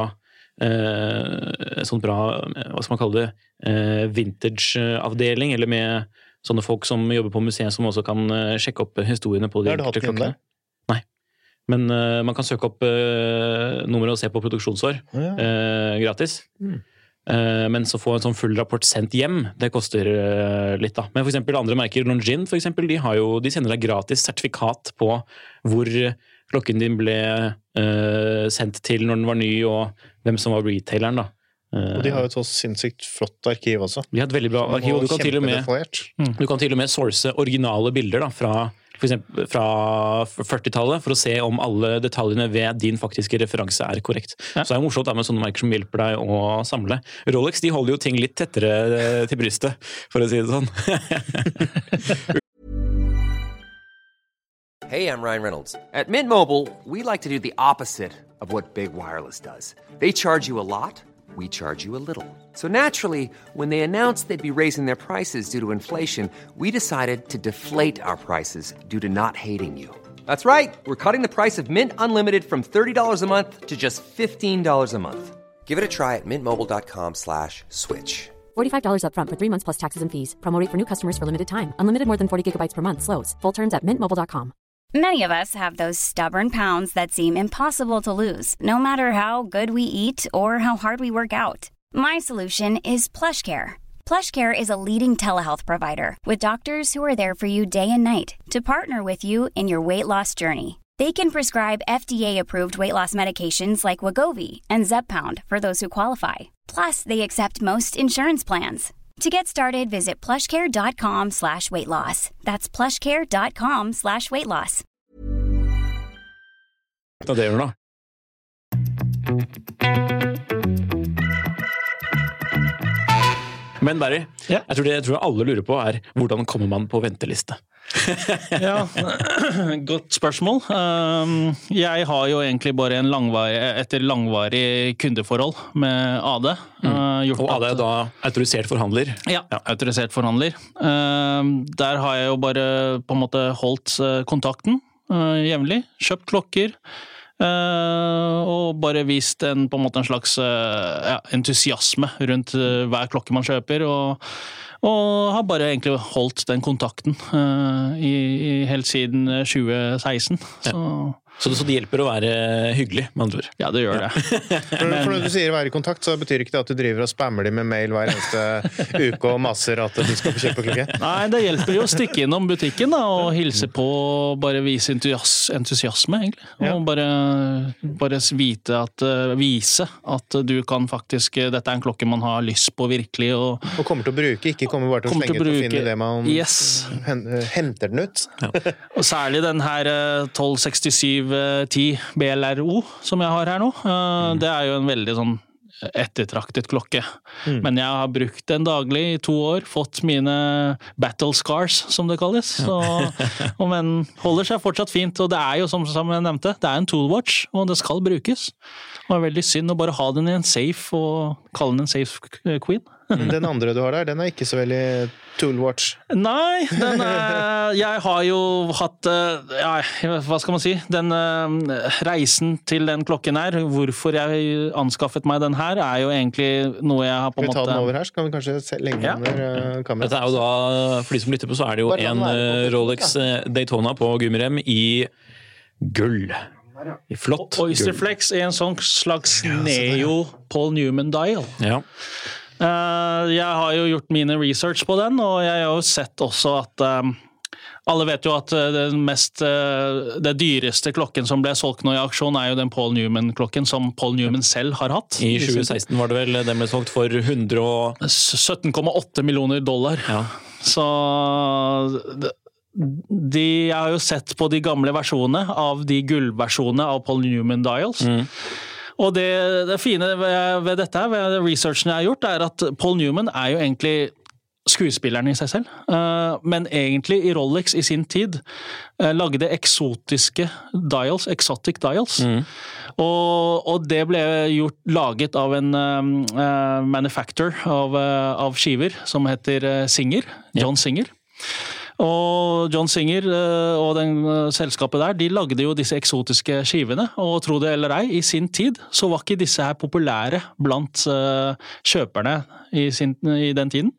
eh, sånn bra, eh, hva skal man kalle det, eh, vintage-avdeling, eller med sånne folk som jobber på museet, som også kan eh, sjekke opp historiene på de Har du hatt enkelte den der? klokkene. Nei. Men uh, man kan søke opp uh, nummeret og se på produksjonsår Ja. uh, gratis. Mm. Uh, men så få en sånn full rapport sendt hjem, det koster uh, litt da. Men for eksempel andre merker, Longines for eksempel, de, har jo, de sender deg gratis sertifikat på hvor klokken din ble uh, sendt til når den var ny, og hvem som var retaileren da. Og de har jo et så sinnssykt flott arkiv også. De har et veldig bra arkiv, og du kan, til og med, du kan til og med source originale bilder da, fra, for eksempel, fra førtitallet for å se om alle detaljene ved din faktiske referanse er korrekt. Ja. Så det er morsomt da, med sånne merker som hjelper deg å samle. Rolex de holder jo ting litt tettere til brystet, for å si det sånn. Hey, I'm Ryan Reynolds. At Mint Mobile, we like to do the opposite of what Big Wireless does. They charge you a lot. We charge you a little. So naturally, when they announced they'd be raising their prices due to inflation, we decided to deflate our prices due to not hating you. That's right. We're cutting the price of Mint Unlimited from thirty dollars a month to just fifteen dollars a month. Give it a try at mintmobile.com slash switch. forty-five dollars up front for three months plus taxes and fees. Promo rate for new customers for limited time. Unlimited more than forty gigabytes per month. Slows full terms at mint mobile dot com. Many of us have those stubborn pounds that seem impossible to lose, no matter how good we eat or how hard we work out. My solution is PlushCare. PlushCare is a leading telehealth provider with doctors who are there for you day and night to partner with you in your weight loss journey. They can prescribe F D A-approved weight loss medications like Wegovy and Zepbound for those who qualify. Plus, they accept most insurance plans. To get started, visit plushcare.com slash weight loss. That's plushcare.com slash weight loss. Ta det gjør da. Men Barry, ja. jeg, tror det, jeg tror alle lurer på er, hvordan kommer man på venteliste? Ja, godt spørsmål. Jeg har jo egentlig bare en langvarig, etter langvarig kundeforhold med A D. Mm. Og A D er da autorisert forhandler? Ja, ja, autorisert forhandler. Der har jeg jo bare på en måte holdt kontakten jevnlig, kjøpt klokker, og bare vist en, på en måte en slags ja, entusiasme rundt hver klokke man kjøper, og Og har bare egentlig holdt den kontakten uh, i, i helt siden tjue seksten. Så. Ja. Så, det, så det hjelper å være hyggelig, med andre ord? Ja, det gjør det. for, for når du sier være i kontakt, så betyr ikke det at du driver og spammer dem med mail hver eneste uke og maser at du skal få kjøpe klokke? Nei, det hjelper jo å stikke innom butikken da, og hilse på, bare vise entusias, entusiasme, egentlig. Ja. Og bare, bare vite at, vise at du kan faktisk, dette er en klokke man har lyst på virkelig. Og, og kommer til å bruke, ikke kommer bare til å slenge ut og finne det man yes. henter den ut. Ja. Og særlig den her tolv sekstisju ti B L R O som jeg har her nå. Mm. Det er jo en veldig sånn ettertraktet klokke. Mm. Men jeg har brukt den daglig i to år, fått mine battle scars, som det kalles. Så, og men holder seg fortsatt fint, og det er jo som, som jeg nevnte, det er en toolwatch, og det skal brukes. Og det er veldig synd å bare ha den i en safe, og kalle den en safe queen. Den andre du har der, den er ikke så veldig toolwatch. Nei, den er, jeg har jo hatt, ja, hva skal man si, den reisen til den klokken her, hvorfor jeg anskaffet meg den her, er jo egentlig noe jeg har på en måte... Skal vi ta den over her, så kan vi kanskje se lenge ja. under kameraet. Dette er jo da, for de som lytter på, så er det jo en Rolex Daytona på gummirem i gull. I flott gull. Oysterflex er en sånn slags Neo Paul Newman dial. Ja. Uh, jeg har jo gjort mine research på den, og jeg har jo sett også at um, alle vet jo at uh, den mest, uh, det dyreste klokken som ble solgt nå i aksjon er jo den Paul Newman-klokken som Paul Newman selv har hatt. I tjue seksten var det vel, den ble solgt for hundre og... sytten komma åtte millioner dollar. Ja. Så... De, jeg har jo sett på de gamle versjonene av de gullversjonene av Paul Newman dials. Mm. Og det, det fine ved, ved dette, ved researchen jeg har gjort, er at Paul Newman er jo egentlig skuespilleren i seg selv. Uh, men egentlig i Rolex i sin tid uh, lagde eksotiske dials, exotic dials. Mm. Og, og det ble gjort, laget av en uh, manufacturer av, uh, av skiver som heter uh, Singer, John yeah. Singer. Og John Singer og den selskapet der, de lagde jo disse eksotiske skivene, og tro det eller ei, i sin tid så var ikke disse her populære blant uh, kjøperne i, sin, i den tiden.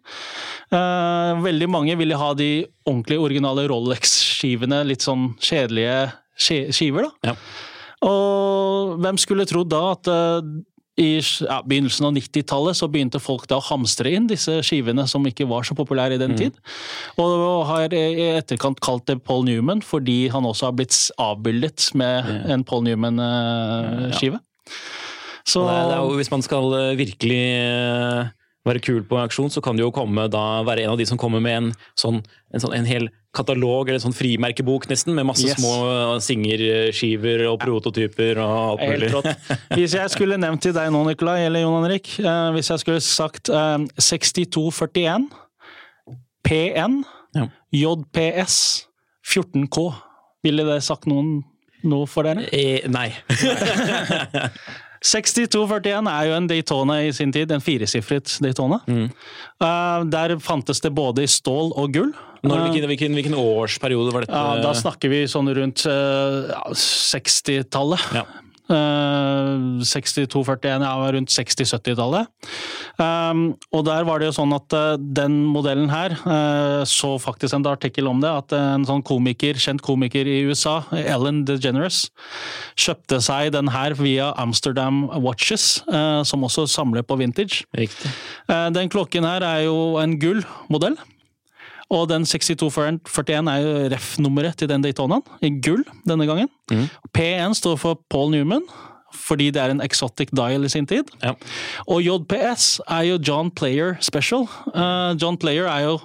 Uh, veldig mange ville ha de ordentlige originale Rolex-skivene, litt sånn kjedelige skiver da. Ja. Og hvem skulle trodd da at uh, i ja, begynnelsen av nittitallet så begynte folk da å hamstre inn disse skivene som ikke var så populære i den mm. tid. Og har i etterkant kalt det Paul Newman, fordi han også har blitt avbildet med mm. en Paul Newman-skive. Ja. Så det er, det er jo, hvis man skal virkelig være kul på aksjon, så kan det jo komme da, være en av de som kommer med en sånn, en, sånn, en hel katalog, eller en sånn frimerkebok nesten, med masse yes. små singerskiver og prototyper og alt mulig. Helt rått. Hvis jeg skulle nevnt til deg nå, Nikolai, eller Jon Henrik, eh, hvis jeg skulle sagt eh, sekstito førtien, P N, ja. J P S, fjorten K, ville det sagt noen noe for dere? Eh, nei. sekstito førtien er jo en Daytona i sin tid, en firesifret Daytona. Mm. Uh, der fantes det både i stål og gull. Når, hvilken, hvilken, hvilken årsperiode var dette? Ja, da snakker vi sånn rundt uh, ja, sekstitallet. Ja. Uh, sekstito førtien, ja, rundt seksti-syttitallet. Um, og der var det jo sånn at uh, den modellen her, uh, så faktisk en artikkel om det, at en sånn komiker, kjent komiker i U S A, Ellen DeGeneres, kjøpte seg den her via Amsterdam Watches, uh, som også samler på vintage. Riktig. Uh, den klokken her er jo en gull-modell. Og den sekstito førtien er jo ref-nummeret til den Daytonaen, i gull denne gangen. Mm. P N står for Paul Newman, fordi det er en exotic dial i sin tid. Ja. Og J P S er jo John Player Special. Uh, John Player er jo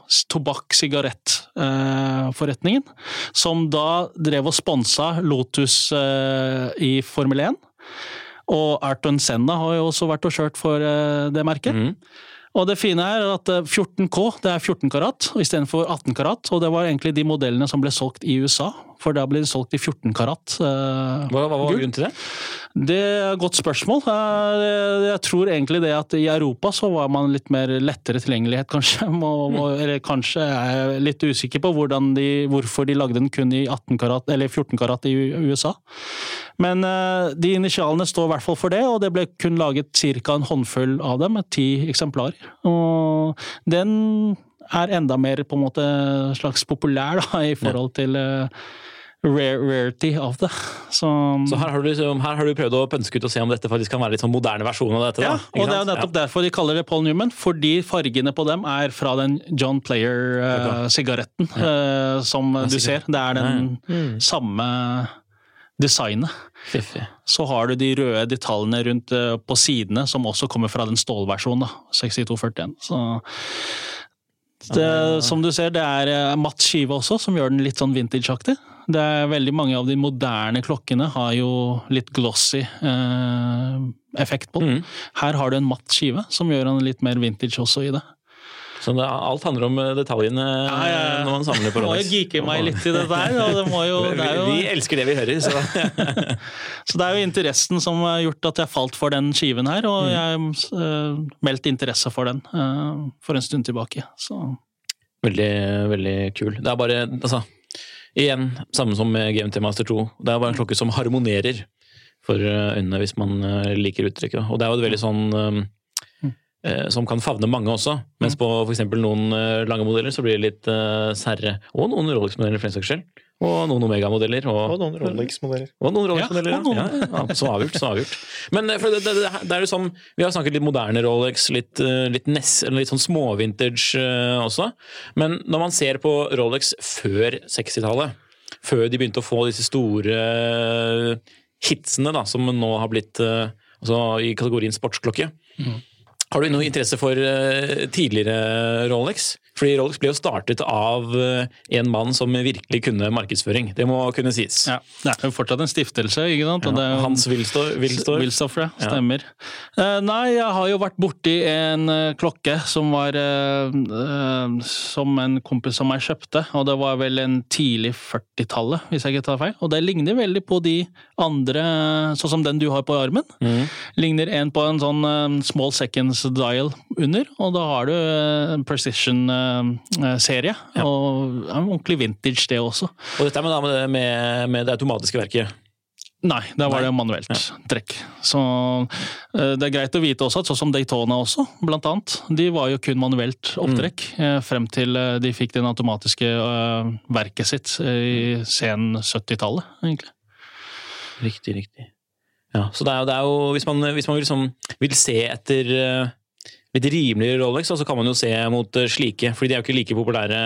tobakk-sigarett-forretningen, uh, som da drev og sponsa Lotus uh, i Formel én. Og Ayrton Senna har jo også vært og kjørt for uh, det merket. Mm. Og det fine er at fjorten K, det er fjorten karat, i stedet for atten karat, og det var egentlig de modellene som ble solgt i U S A, for da ble de solgt i fjorten karat. Uh, hva, hva var grunnen til det? Det er et godt spørsmål. Uh, jeg tror egentlig det at i Europa så var man litt mer lettere tilgjengelighet, kanskje. Og, eller kanskje er jeg litt usikker på hvordan de, hvorfor de lagde den kun i atten karat, eller fjorten karat i U S A. Men uh, de initialene står i hvert fall for det, og det ble kun laget cirka en håndfull av dem, med ti eksemplarer. Og den er enda mer på en måte slags populær da, i forhold til uh, rare, rarity av det. Så, så her, har du, her har du prøvd å pønske ut og se om dette faktisk kan være litt sånn moderne versjon av dette? Ja, da, og det er nettopp ja. derfor de kaller det Paul Newman, fordi fargene på dem er fra den John Player-sigaretten, uh, ja. uh, som ja, du ser. Det er den mm. samme designet. Fiffig. Så har du de røde detaljene rundt uh, på sidene, som også kommer fra den stålversjonen, da, sekstito førtien. Så det, som du ser, det er uh, matt skive også, som gjør den litt sånn vintage-aktig. Det er veldig mange av de moderne klokkene har jo litt glossy uh, effekt på den. Mm. Her har du en matt skive, som gjør den litt mer vintage også i det. Så det, alt handler om detaljene ja, ja, ja. Når man samler på Rolex. Må jo geeke meg litt i dette her. Og det må jo, det er jo... Vi elsker det vi hører. Så. Så det er jo interessen som har gjort at jeg falt for den skiven her, og jeg har uh, meldt interesse for den uh, for en stund tilbake. Så. Veldig, veldig kul. Det er bare, altså, igjen, samme som med G M T Master to. Det er bare en klokke som harmonerer for øynene hvis man liker uttrykket. Og det er jo et veldig sånn... Um, som kan favne mange også, mens på for eksempel noen lange modeller så blir det litt uh, særre, og noen Rolex-modeller for en saks skyld, og noen Omega-modeller. Og, og noen Rolex-modeller. Og noen Rolex-modeller, ja. Noen. Ja, ja. Så avgjort, så avgjort. Men for det, det, det er jo sånn, vi har snakket litt moderne Rolex, litt, litt, ness, litt sånn små-vintage uh, også, men når man ser på Rolex før sekstitallet, før de begynte å få disse store hitsene da, som nå har blitt uh, altså, i kategorien sportsklokke, mm. Har du noe interesse for uh, tidligere Rolex? Fordi Rolex ble jo startet av uh, en mann som virkelig kunne markedsføring. Det må kunne sies. Ja, det er jo fortsatt en stiftelse, ikke sant? Ja, det er jo, Hans Wilsdorf. Wilsdorf, ja, stemmer. Ja. Uh, nei, jeg har jo vært borti en uh, klokke som var uh, uh, som en kompis som jeg kjøpte, og det var vel en tidlig førtitallet, hvis jeg ikke tar feil. Og det ligner veldig på de andre, sånn som den du har på armen. Mm. Ligner en på en sånn uh, small seconds dial under, og da har du en uh, precision-serie, uh, ja. Og en ordentlig vintage det også. Og dette er med, med, med det automatiske verket? Nei, da var Nei. det manuelt ja. trekk. Så uh, det er greit å vite også, at sånn som Daytona også, blant annet, de var jo kun manuelt opptrekk, mm. uh, frem til uh, de fikk den automatiske uh, verket sitt uh, i sen syttitallet, egentlig. Riktig, riktig. Ja, så det er jo, det er jo hvis man, hvis man liksom vil se etter uh, litt rimeligere Rolex, så kan man jo se mot uh, slike, fordi de er jo ikke like populære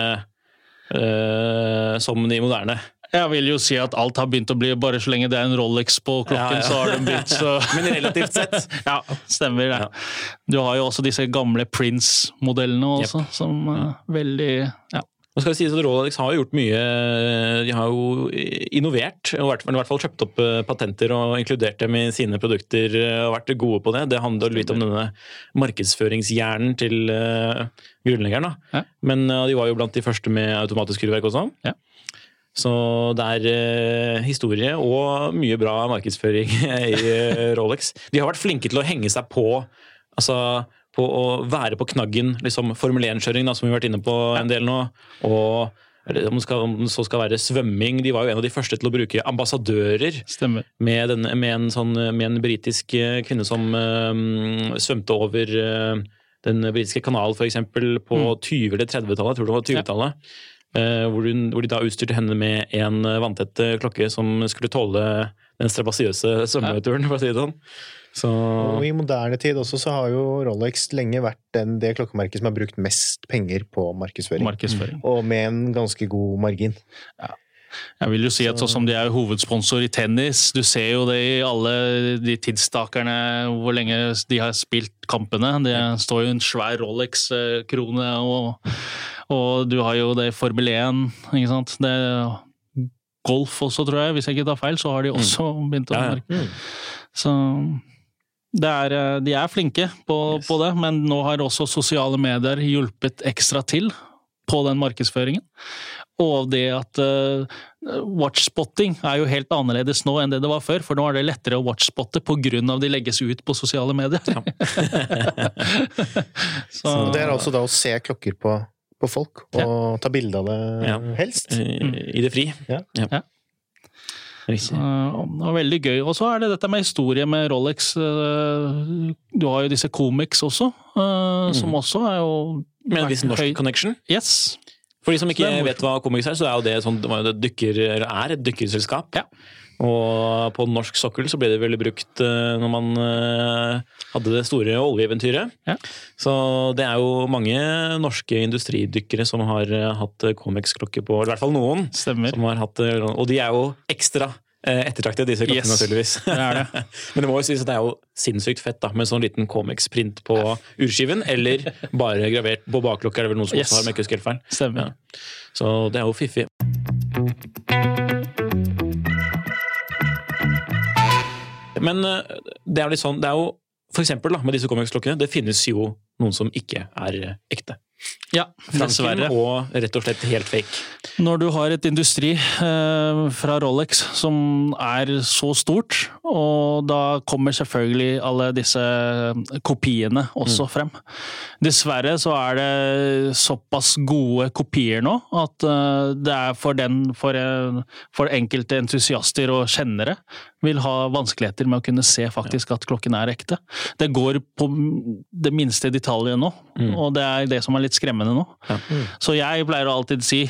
uh, som de moderne. Jeg vil jo si at alt har begynt å bli, bare så lenge det er en Rolex på klokken, ja, ja. Så har den blitt så... Men relativt sett. Ja, stemmer det. Ja. Du har jo også disse gamle Prince-modellene også, yep. som er uh, veldig... Ja. Nå skal jeg si at Rolex har jo gjort mye, de har jo innovert, og i hvert fall kjøpt opp patenter og inkludert dem i sine produkter og vært gode på det. Det handler litt om denne markedsføringshjernen til uh, grunnleggeren. Da. Ja. Men uh, de var jo blant de første med automatisk kurverk også. Ja. Så det er uh, historie og mye bra markedsføring i uh, Rolex. De har vært flinke til å henge seg på, altså på å være på knaggen, liksom Formel én-kjøring da, som vi har vært inne på en del nå, og om det, skal, om det så skal være svømming, de var jo en av de første til å bruke ambassadører. Stemmer. Med, den, med en, sånn, med en britisk kvinne som um, svømte over uh, den britiske kanalen, for eksempel, på mm. tyve- eller tredve-tallet, jeg tror det var tyve-tallet. Ja. Uh, hvor, hun, hvor de da utstyrte henne med en vanntett klokke som skulle tåle den strabasiøse svømmeturen, for å si det sånn. Så... Og i moderne tid også så har jo Rolex lenge vært den, det klokkemerket som har brukt mest penger på markedsføring. markedsføring. Og med en ganske god margin. Ja. Jeg vil jo si at sånn som de er hovedsponsor i tennis, du ser jo det i alle de tidsstakerne hvor lenge de har spilt kampene. Det står jo en svær Rolex-krone, og, og du har jo det i Formel én, ikke sant? Det er golf også, tror jeg. Hvis jeg ikke tar feil, så har de også mm. begynt å merke. Ja, ja. Så... Det er, de er flinke på, yes. på det, men nå har også sosiale medier hjulpet ekstra til på den markedsføringen. Og det at uh, watchspotting er jo helt annerledes nå enn det det var før, for nå er det lettere å watchspotte på grunn av de legges ut på sosiale medier. Ja. Så, Så det er altså da å se klokker på, på folk, og ja. ta bilde av det ja. helst. I, I det fri. Ja. Ja. Ja. Så, det var veldig gøy. Og så er det dette med historie med Rolex. Du har jo disse comics også, mm. som også er jo... Med en viss norsk høy... connection? Yes. For de som ikke vet hva comics er, så er jo det, sånn, det dykker, er et dykkerselskap. Ja. Og på norsk sokkel så ble det veldig brukt når man hadde det store oljeeventyret. Ja. Så det er jo mange norske industridykkere som har hatt Comex-klokke på, i hvert fall noen. Stemmer. Som har hatt, og de er jo ekstra ettertraktet, disse klokkene, yes. naturligvis. Det er det. Men det må jo sies at det er jo sinnssykt fett da, med sånn liten Comex-print på ja. urskiven, eller bare gravert på bakklokka, er det vel noen som yes. også har mekkuskelfeil. Stemmer. Ja. Så det er jo fiffig. Men det er litt sånn, det er jo for eksempel da, med disse Comex-klokkene, det finnes jo noen som ikke er ekte. Ja, dessverre. Og rett og slett helt fake. Når du har et industri eh, fra Rolex som er så stort, og da kommer selvfølgelig alle disse kopiene også mm. frem. Dessverre så er det såpass gode kopier nå, at uh, det er for, den, for, uh, for enkelte entusiaster og kjennere vil ha vanskeligheter med å kunne se faktisk at klokken er ekte. Det går på det minste detaljet nå, mm. og det er det som er litt skremmende nå. Ja. Mm. Så jeg pleier å alltid si,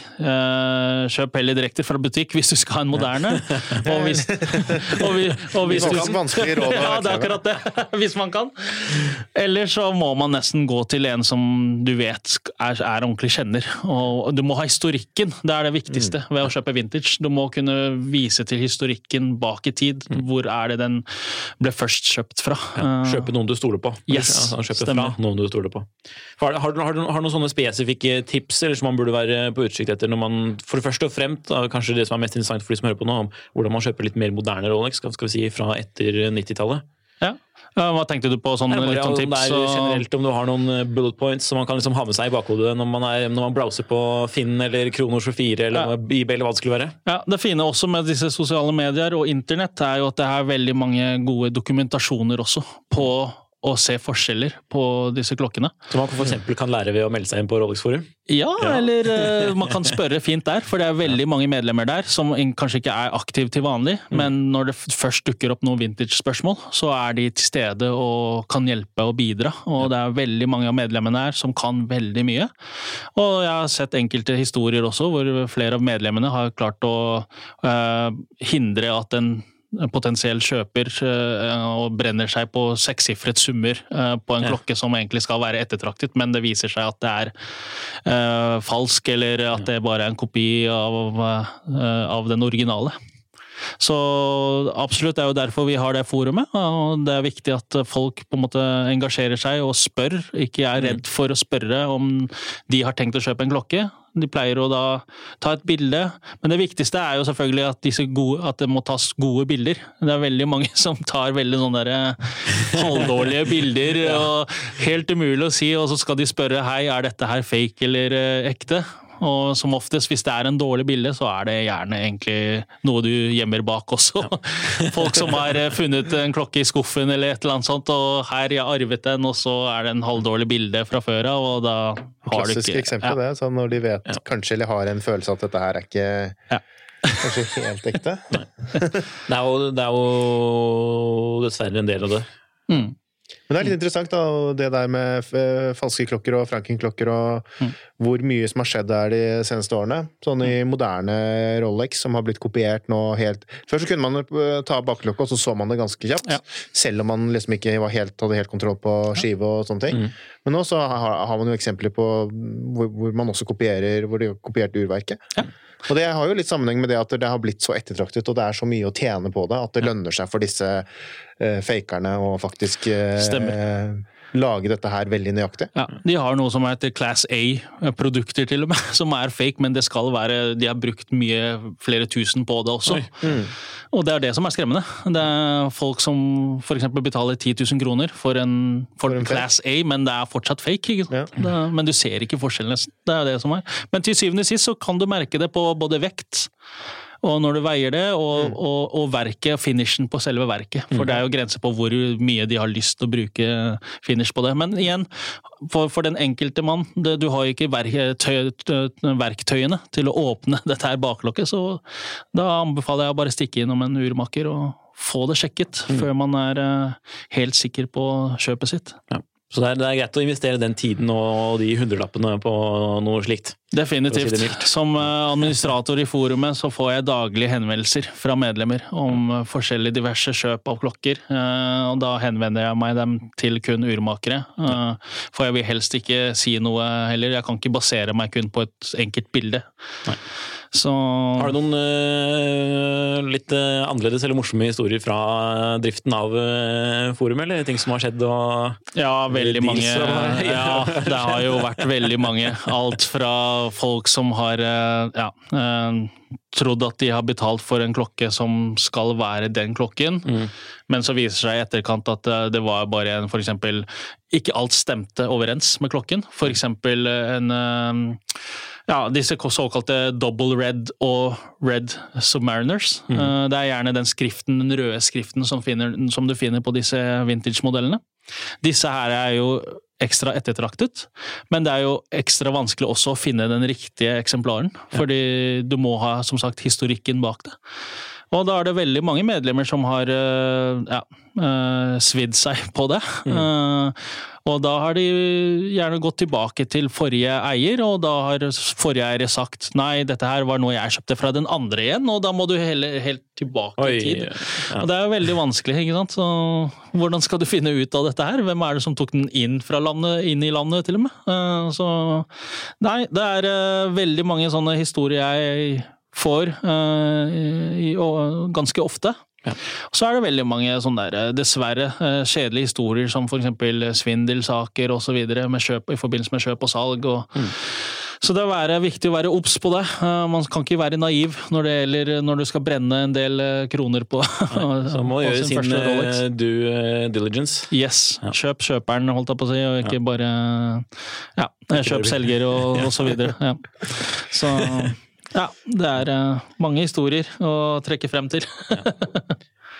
uh, kjøp heller direkte fra butikk hvis du skal ha en moderne. og hvis, og vi, og hvis du... vanskelig råd. Ja, det er akkurat det, hvis man kan. Eller så må man nesten gå til en som du vet er, er ordentlig kjenner. Og du må ha historikken, det er det viktigste mm. ved å kjøpe vintage. Du må kunne vise til historikken bak i tid. Mm. Hvor er det den ble først kjøpt fra? Ja, kjøpe noen du stoler på. Yes, altså, kjøpe stemmer. Fra noen du stoler på. Har, har, har, har du noen sånne spesifikke tips eller som man burde være på utsikt etter når man, for det første og fremt, da, kanskje det som er mest interessant for de som hører på nå, om hvordan man kjøper litt mer moderne Rolex, skal, skal vi si, fra etter nittitallet? Ja. Hva tenkte du på sånn bare, litt sånn tips? Det er generelt om du har noen bullet points som man kan liksom ha med seg i bakhodet når man, er, når man browser på Finn eller Krono tjuefire eller ja. eBay eller hva det skulle være. Ja, det fine også med disse sosiale medier og internett er jo at det er veldig mange gode dokumentasjoner også på å se forskjeller på disse klokkene. Så man for eksempel kan lære ved å melde seg inn på Rolex Forum? Ja, ja. eller uh, man kan spørre fint der, for det er veldig ja. mange medlemmer der som kanskje ikke er aktiv til vanlig, mm. men når det først dukker opp noen vintage-spørsmål, så er de til stede og kan hjelpe og bidra, og det er veldig mange av medlemmene her som kan veldig mye. Og jeg har sett enkelte historier også, hvor flere av medlemmene har klart å uh, hindre at en potensiell kjøper og brenner seg på sekssifret summer på en klokke som egentlig skal være ettertraktet, men det viser seg at det er uh, falsk, eller at det bare er en kopi av, uh, av den originale. Så absolutt, det er jo derfor vi har det forumet, og det er viktig at folk på en måte engasjerer seg og spør, ikke er redd for å spørre om de har tenkt å kjøpe en klokke. De pleier å da ta et bilde, men det viktigste er jo selvfølgelig at, disse gode, at det må tas gode bilder. Det er veldig mange som tar veldig sånne der halvdårlige bilder, og helt umulig å si, og så skal de spørre, hei, er dette her fake eller ekte? Og som oftest, hvis det er en dårlig bilde, så er det gjerne egentlig noe du gjemmer bak også. Ja. Folk som har funnet en klokke i skuffen eller et eller annet sånt, og her jeg har arvet den, og så er det en halvdårlig bilde fra før av, og da har du ikke... Klassisk eksempel ja. Det, så når de vet ja. Kanskje, eller har en følelse at dette her er ikke ja. Kanskje helt ekte. det, er jo, det er jo dessverre en del av det. Mm. Men det er litt interessant da, det der med falske klokker og Franken-klokker og mm. hvor mye som har skjedd der de seneste årene. Sånn i moderne Rolex som har blitt kopiert nå helt... Før så kunne man ta bakklokka, og så så man det ganske kjapt. Ja. Selv om man liksom ikke var helt, hadde helt kontroll på skive og sånne ting. Mm. Men nå så har, har man jo eksempler på hvor, hvor man også kopierer, hvor de har kopiert urverket. Ja. Og det har jo litt sammenheng med det at det har blitt så ettertraktet, og det er så mye å tjene på det, at det lønner seg for disse uh, fakerne å faktisk uh, lage dette her veldig nøyaktig. Ja, de har noe som heter Class A-produkter til og med, som er fake, men det skal være, de har brukt mye, flere tusen på det også. Mm. Og det er det som er skremmende. Det er folk som for eksempel betaler ti tusen kroner for en, for for en Class A, men det er fortsatt fake, ikke sant? Ja. Det, men du ser ikke forskjellen nesten. Det er det som er. Men til syvende og sist så kan du merke det på både vekt, og når du veier det, og, mm. og, og verket, finishen på selve verket. For mm. det er jo grenser på hvor mye de har lyst til å bruke finish på det. Men igjen, for, for den enkelte mann, det, du har ikke verktøy, verktøyene til å åpne dette her baklokket, så da anbefaler jeg å bare stikke innom en urmaker og få det sjekket, mm. før man er helt sikker på kjøpet sitt. Ja. Så det er, det er greit å investere den tiden og de hundrelappene på noe slikt. Definitivt. Som administrator i forumet så får jeg daglige henvendelser fra medlemmer om forskjellige diverse kjøp av klokker, og da henvender jeg meg dem til kun urmakere. For jeg vil helst ikke si noe heller, jeg kan ikke basere meg kun på et enkelt bilde. Nei. Så... Har du noen uh, litt uh, annerledes eller morsomme historier fra driften av uh, forumet, eller ting som har skjedd? Og... Ja, veldig mange. Som... ja, det har jo vært veldig mange. Alt fra folk som har uh, ja, uh, trodd at de har betalt for en klokke som skal være den klokken, mm. men så viser seg i etterkant at uh, det var bare en, for eksempel, ikke alt stemte overens med klokken. For eksempel en... Uh, Ja, disse såkalte double red og red submariners. Mm. Det er gjerne den skriften, den røde skriften som, finner, som du finner på disse vintage-modellene. Disse her er jo ekstra ettertraktet, men det er jo ekstra vanskelig også å finne den riktige eksemplaren, fordi du må ha, som sagt, historikken bak det. Og da er det veldig mange medlemmer som har ja, svidd seg på det. Mm. Og da har de gjerne gått tilbake til forrige eier, og da har forrige eier sagt nei, dette her var noe jeg kjøpte fra den andre igjen, og da må du heller helt tilbake Oi, i tid. Ja. Og det er veldig vanskelig, ikke sant? Så hvordan skal du finne ut av dette her? Hvem er det som tok den inn fra landet, inn i landet til og med? Så nei, det er veldig mange sånne historier jeg får uh, i, og, ganske ofte. Ja. Så er det veldig mange sånne der, dessverre uh, kjedelige historier som for eksempel svindelsaker og så videre med kjøp, i forbindelse med kjøp og salg. Og, mm. Så det er viktig å være obs på det. Uh, man kan ikke være naiv når det gjelder når du skal brenne en del uh, kroner på, Nei, så må på gjøre sin, sin uh, due uh, diligence. Yes, ja. Kjøp kjøperen, holdt jeg på å si, og ikke ja. bare ja, kjøp selger og, og så videre. Ja. Så... Ja, det er uh, mange historier å trekke frem til. Ja.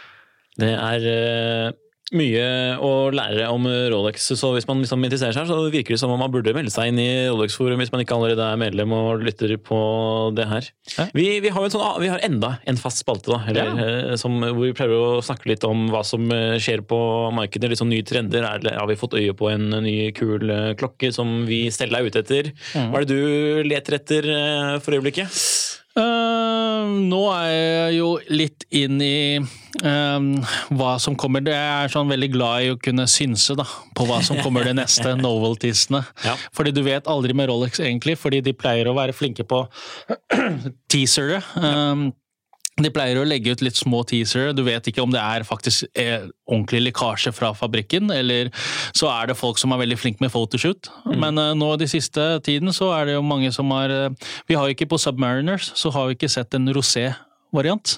Det er uh, mye å lære om Rolex, så hvis man liksom interesserer seg, så virker det som om man burde melde seg inn i Rolex-forum hvis man ikke allerede er medlem og lytter på det her. Ja. Vi, vi har jo en sånn, vi har enda en fast spalte da, eller, ja. som, hvor vi prøver å snakke litt om hva som skjer på markedet, litt sånn nye trender. Er, har vi fått øye på en ny kul klokke som vi selv er ute etter? Mm. Hva er det du leter etter for øyeblikket? Uh, nå er jeg jo litt inn i um, hva som kommer. Jeg er sånn veldig glad i å kunne synse da, på hva som kommer det neste, noveltiesene. Ja. Fordi du vet aldri med Rolex egentlig, fordi de pleier å være flinke på teasere. Um, De pleier å legge ut litt små teasere, du vet ikke om det er faktisk er ordentlig lekkasje fra fabrikken, eller så er det folk som er veldig flink med photoshoot. Mm. Men uh, nå de siste tiden så er det jo mange som har, uh, vi har jo ikke på Submariners, så har vi ikke sett en rosé-variant.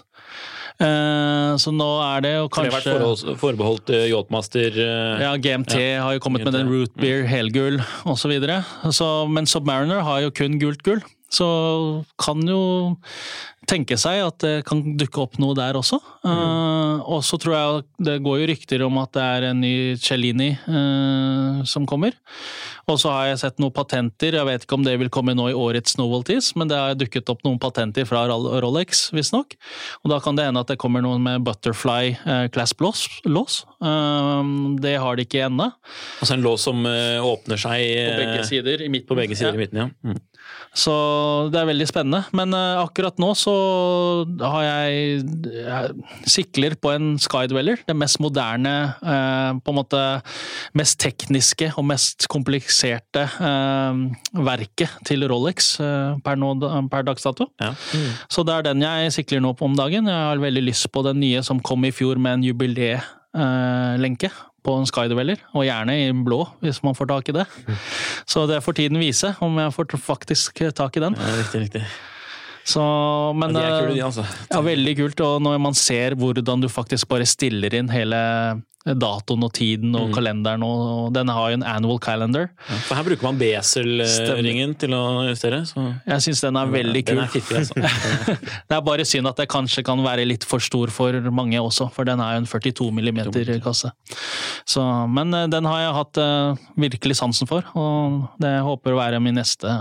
Uh, så nå er det jo kanskje... Det har vært forbeholdt uh, Yachtmaster... Uh, ja, G M T ja. har jo kommet G M T. Med den Root Beer, mm. helgull og så videre. Så, men Submariner har jo kun gult gull. Så kan jo tenke seg at det kan dukke opp noe der også. Mm. Uh, og så tror jeg det går jo rykter om at det er en ny Cellini uh, som kommer. Og så har jeg sett noen patenter, jeg vet ikke om det vil komme nå i årets novelties, men det har dukket opp noen patenter fra Rolex, visst nok. Og da kan det hende at det kommer noen med Butterfly uh, Clasp lås. Uh, det har de ikke ennå. Altså en lås som uh, åpner seg... På begge sider i midten. På begge sider ja. i midten, ja. Mm. Så det er veldig spennende, men uh, akkurat nå så har jeg, jeg sikler på en Skydweller, det mest moderne, uh, på en måte mest tekniske og mest kompliserte uh, verket til Rolex uh, per, nå, per dagsdato. Ja. Mm. Så det er den jeg sikler nå på om dagen. Jeg har veldig lyst på den nye som kom i fjor med en jubilee-lenke. Uh, på en Skydweller, og gjerne i blå, hvis man får tak i det. Så det får tiden vise, om jeg får faktisk tak i den. Ja, riktig, riktig. Så, men, ja, de er kule, de, altså. Ja, veldig kult, og når man ser hvordan du faktisk bare stiller inn hele datoen og tiden og mm. kalenderen, og den har jo en annual calendar. Ja, for her bruker man bezel-ringen til å justere. Så. Jeg synes den er veldig kul. Den er fiffig, altså. Det er bare synd at det kanskje kan være litt for stor for mange også, for den er jo en førtito millimeter kasse. Så, men den har jeg hatt uh, virkelig sansen for, og det håper å være min neste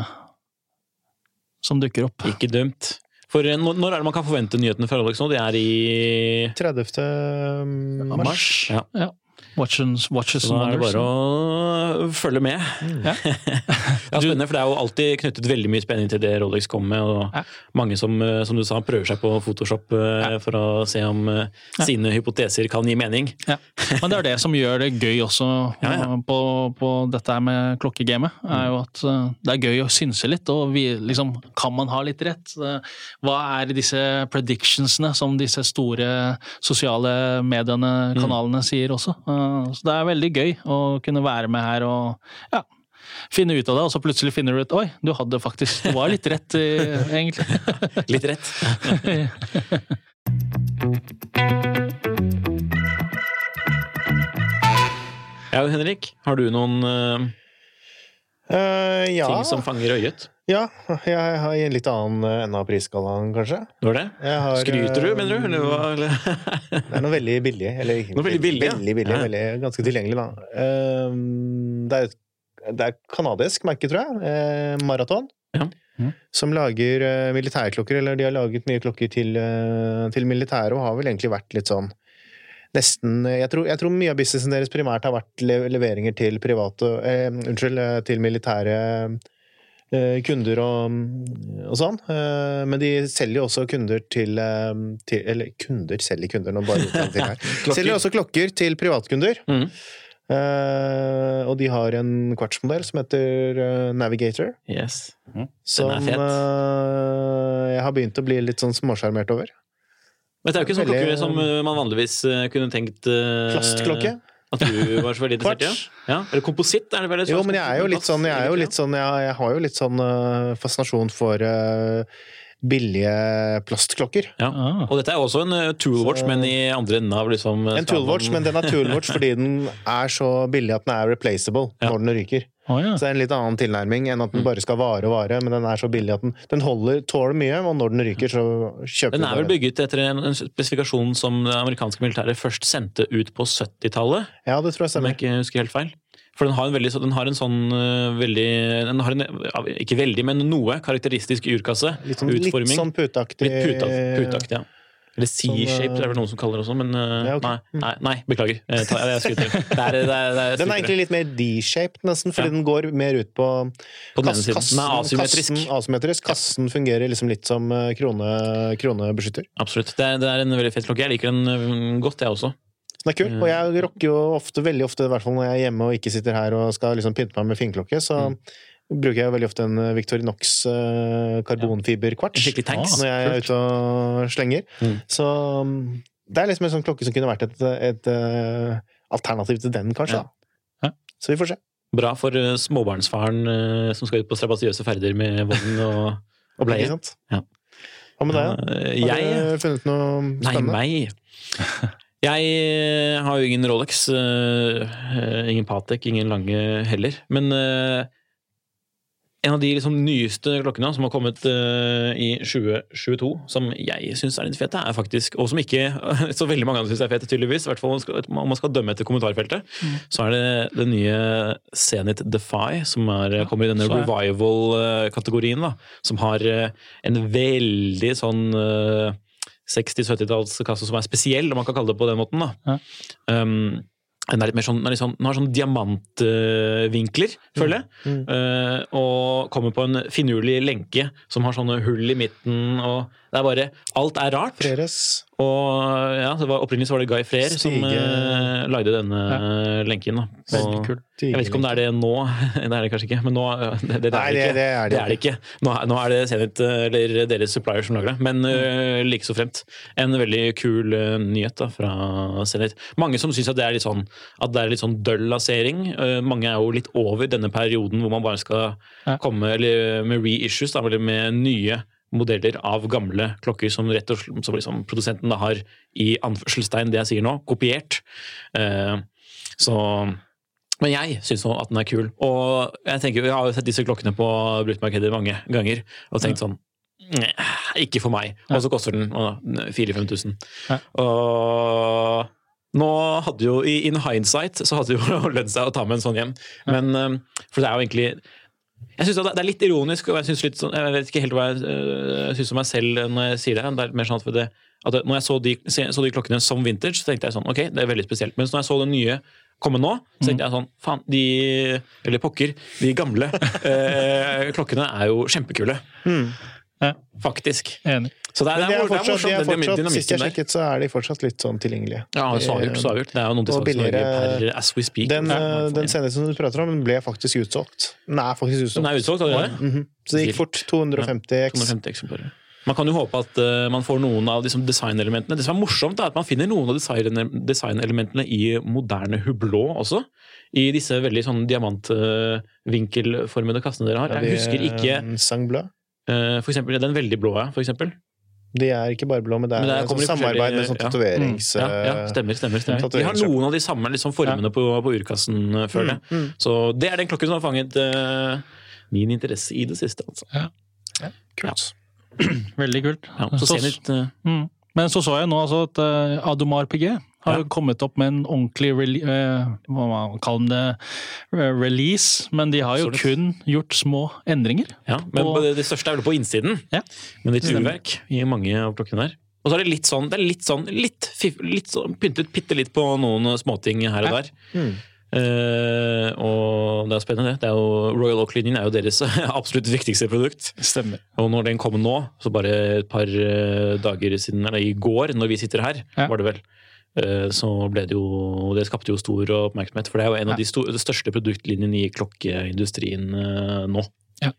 som dukker opp. Ikke dumt. For når er det man kan forvente nyhetene fra Rolex nå? Det er i... tredivte mars. Ja. Ja. Watches, watches så da er det bare å følge med. Mm. Ja. Ja, spennende, for det er jo alltid knyttet veldig mye spenning til det Rolex kommer med, og ja. mange som, som du sa, prøver seg på Photoshop ja. for å se om ja. sine hypoteser kan gi mening. Ja. Men det er det som gjør det gøy også ja, ja. På, på dette her med klokkegamet, er jo at det er gøy å synse litt, og vi, liksom, kan man ha litt rett? Hva er disse predictionsene som disse store sosiale mediene, kanalene mm. sier også? Så det er veldig gøy å kunne være med her og ja, finne ut av det, og så plutselig finner du ut, oi, du hadde faktisk, det var litt rett egentlig. Litt rett. Ja, Henrik, har du noen uh, uh, ja. ting som fanger øyet? Ja, jeg har i en litt annen ende av prisskalaen, kanskje. Det var det? Har, Skryter du, mener du? Eller hva, eller? Det er noe veldig billig. Eller, noe veldig billig, ja. Veldig billig, ja. veldig, ganske tilgjengelig, da. Det er, det er kanadisk merke, tror jeg. Marathon. Ja. Mm. Som lager militærklokker, eller de har laget mye klokker til, til militære, og har vel egentlig vært litt sånn nesten, jeg tror, jeg tror mye av businessen deres primært har vært leveringer til private, eh, unnskyld, til militære kunder og, og sånn, men de selger jo også kunder til, til eller kunder selger kunder, nå bare ut en ting her. Selger også klokker til privatkunder, mm. uh, og de har en kvartsmodell som heter uh, Navigator. Yes. Mm. Som uh, jeg har begynt å bli litt sånn småskjermert over. Men det er jo ikke sånn klokker som man vanligvis kunne tenkt uh, Plastklokke. At du var så veldig interessert, ja? Ja. Eller kompositt, er det vel? Jo, men jeg er jo litt sånn, jeg er jo litt sånn, jeg, jeg har jo litt sånn uh, fascinasjon for uh, billige plastklokker. Ja, ah. Og dette er også en uh, toolwatch, så, men i andre enden av liksom... En toolwatch, men den er toolwatch fordi den er så billig at den er replaceable ja. når den ryker. Oh, ja. Så det er en litt annen tilnærming enn at den bare skal vare og vare, men den er så billig at den, den holder, tåler mye, og når den ryker så kjøper den. Den er vel bygget etter en, en spesifikasjon som det amerikanske militæret først sendte ut på syttitallet. Ja, det tror jeg stemmer. Om jeg ikke husker helt feil. For den har en, veldig, den har en sånn uh, veldig, den har en, ikke veldig, men noe karakteristisk urkasse. Litt sånn, utforming. Litt sånn putaktig. Litt putaktig, putaktig ja. Eller C-shaped, det er vel noen som kaller det også, men uh, ja, okay. nei, nei, nei, beklager. Jeg, tar, jeg skuter. Det er, det er, det er den er egentlig litt mer D-shaped nesten, fordi ja. den går mer ut på, på den ene siden. Den er asymmetrisk. Kassen, asymmetrisk. Kassen fungerer liksom litt som krone, kronebeskytter. Absolutt. Det er, det er en veldig fett klokke. Jeg liker den godt, jeg også. Den er kul, og jeg rocker jo ofte, veldig ofte, i hvert fall når jeg er hjemme og ikke sitter her og skal liksom pynte meg med finklokke, så mm. bruker jeg veldig ofte en Victorinox karbonfiberkvarts ja. når jeg er ute og slenger. Mm. Så det er liksom en sånn klokke som kunne vært et, et, et alternativ til den, kanskje. Ja. Ja. Så vi får se. Bra for småbarnsfaren som skal ut på strabasiøse ferder med vogn og, og bleie. Ikke sant? Ja. Hva med deg, da? Har jeg, du funnet noe spennende? Nei, meg. Jeg har jo ingen Rolex, ingen Patek, ingen Lange heller, men en av de liksom nyeste klokkene som har kommet uh, i tjue tjueto, som jeg synes er litt fete, er faktisk, og som ikke så veldig mange andre synes er fete tydeligvis, i hvert fall om man skal dømme etter kommentarfeltet, mm. så er det det nye Zenith Defy, som er, kommer i denne revival-kategorien, da, som har uh, en veldig sånn uh, seksti-sytti-tallskasse som er spesiell, om man kan kalle det på den måten. Da. Ja. Um, Den er litt mer sånn, den, sånn, den har sånn diamantvinkler, uh, føler jeg. Mm. Mm. Uh, og kommer på en finurlig lenke som har sånne hull i midten, og det er bare, alt er rart. Freres. Og ja, det var, opprinnelig så var det Guy Frere som uh, lagde denne ja. lenken. Da. Og, kult. Jeg vet ikke om det er det nå, det er det kanskje ikke, men nå det, det, det, er, Nei, det, ikke. Det, det, er, det. det er det ikke. Nå, nå er det Zenith, eller deres supplier som lager det, men uh, like så fremt. En veldig kul uh, nyhet da, fra Zenith. Mange som synes at det er litt sånn, at det er litt sånn døll lasering. Uh, mange er jo litt over denne perioden hvor man bare skal ja. komme eller med reissues, da, eller med nye modeller av gamle klokker som rett og slett som liksom produsenten da har i anførselstegn, det jeg sier nå, kopiert. Uh, så, men jeg synes nå at den er kul. Og jeg tenker, jeg har jo sett disse klokkene på bruktmarkedet mange ganger, og tenkt sånn, ikke for meg. Og så koster den fire til fem tusen. Ja. Og nå hadde jo, in hindsight, så hadde jo lønt seg å ta med en sånn hjem. Men, for det er jo egentlig jeg synes det er litt ironisk, og jeg, synes litt sånn, jeg vet ikke helt hva jeg, jeg synes om meg selv når jeg sier det. Det er mer sånn at, det, at når jeg så de, så de klokkene som vintage, så tenkte jeg sånn, ok, det er veldig spesielt. Men når jeg så den nye komme nå, så tenkte jeg sånn, faen, de, eller pokker, de gamle eh, klokkene er jo kjempekule. Mm. Ja. Faktisk. Enig. Så det er, det er, det er fortsatt, det er morsomt, de er fortsatt sist jeg sjekket, så er de fortsatt litt sånn tilgjengelige. Ja, så avgjort, så avgjort. Det er jo noen tilsalg per as we speak. Den, ja, den Zenith som du prater om, den ble faktisk utsolgt. Den er faktisk utsolgt. Den er utsolgt, allerede? Ja. Mm-hmm. Så det gikk fort. to hundre og femti x. to hundre og femti eksemplarer. Man kan jo håpe at uh, man får noen av liksom, designelementene. Det som er morsomt er at man finner noen av designelementene i moderne hublå også. I disse veldig sånn diamantvinkelformede uh, kassene dere har. Jeg husker ikke... Sangblå? Uh, for eksempel, den veldig blå, for eksempel. De er ikke bare blå, men det er, men det er sånn samarbeid med sånn tatoverings... Ja, ja, ja, stemmer, stemmer. stemmer. De har noen av de samme liksom, formene ja. på, på urkassen, føler jeg. Mm, mm. Så det er den klokken som har fanget uh, min interesse i det siste, altså. Ja, ja. kult. Ja. Veldig kult. Ja, så så, litt, uh... mm. Men så så jeg nå altså at uh, Audemars Piguet har ja. kommet opp med en ordentlig uh, hva man kaller det, uh, release, men de har jo kun gjort små endringer. Ja, men og, det største er vel på innsiden, ja. men litt urverk i mange av klokkene her. Og så er det litt sånn, det er litt sånn, litt, litt sånn pyntet pitte litt på noen småting her og der. Ja. Mm. Uh, og det er spennende det. Det er jo, Royal Oak-linjen er jo deres absolutt viktigste produkt. Stemmer. Og når den kom nå, så bare et par dager siden, eller i går, når vi sitter her, ja. var det vel, uh, så ble det jo, det skapte jo stor oppmerksomhet, for det er jo en ja. av de, sto, de største produktlinjene i klokkeindustrien uh, nå. Ja.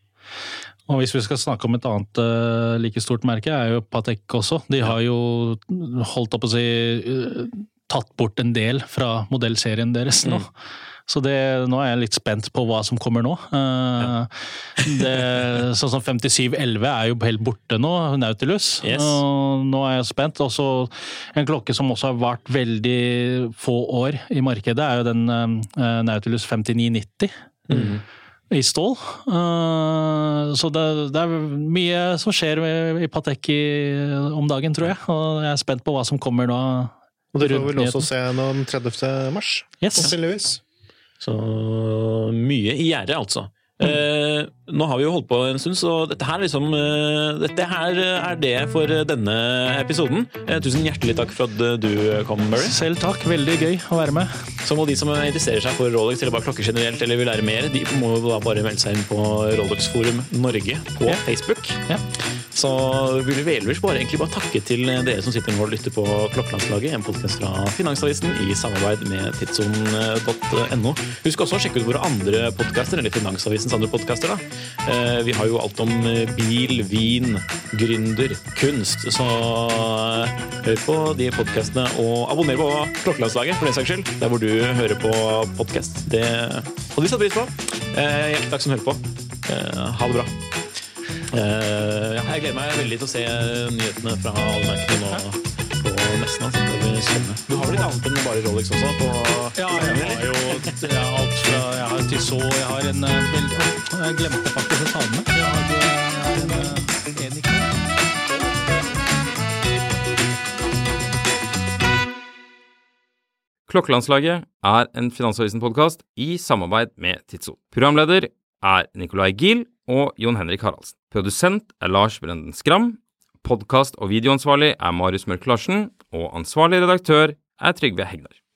Og hvis vi skal snakke om et annet uh, like stort merke, er jo Patek også. De har jo holdt opp å si... Uh, tatt bort en del fra modellserien deres nå. Mm. Så det, nå er jeg litt spent på hva som kommer nå. Uh, ja. det, sånn som femtisju elleve er jo helt borte nå, Nautilus. Yes. Uh, nå er jeg spent. Også en klokke som også har vært veldig få år i markedet, er jo den uh, Nautilus femtini nitti. Mm. I stål. Uh, så det, det er mye som skjer i Patek i, om dagen, tror jeg. Og jeg er spent på hva som kommer nå. Og det får vi vel også se noen tredivte mars, yes. sannsynligvis. Så mye i gjerde, altså. Mm. Eh, nå har vi jo holdt på en stund, så dette her, liksom, dette her er det for denne episoden. Tusen hjertelig takk for at du kom, Murray. Selv takk, veldig gøy å være med. Så må de som interesserer seg for Rolex eller bare klokker generelt eller vil lære mer, de må da bare melde seg inn på Rolex Forum Norge på ja. Facebook. Ja. Så vil vi velvis bare egentlig bare takke til dere som sitter nå og lytter på Klokkelandslaget, en podcast fra Finansavisen i samarbeid med tidszone punktum no. Husk også å sjekke ut våre andre podcaster, eller Finansavisens andre podcaster da. Vi har jo alt om bil, vin, gründer, kunst, så hør på de podcastene og abonner på Klokkelandslaget for den saks skyld, der hvor du hører på podcast. Det hadde vi satt pris på. Hjertelig takk som hører på. Ha det bra. Uh, ja, jeg gleder meg veldig til å se nyhetene fra alle merkene nå på nesten. Altså. Det blir spennende. Du har vel litt annet enn bare Rolex også? På ja, jeg har jo jeg har alt fra jeg har Tissot, jeg har en veldig, jeg glemte faktisk å ta den med. Jeg har, jeg har en, en i kveld. Klokkelandslaget er en Finansavisen-podcast i samarbeid med Tidszone. Programleder er Nikolai Giel og Jon Henrik Haraldsen. Produsent er Lars Brenden Skram, podcast- og videoansvarlig er Marius Mørk Larsen, og ansvarlig redaktør er Trygve Hegnar.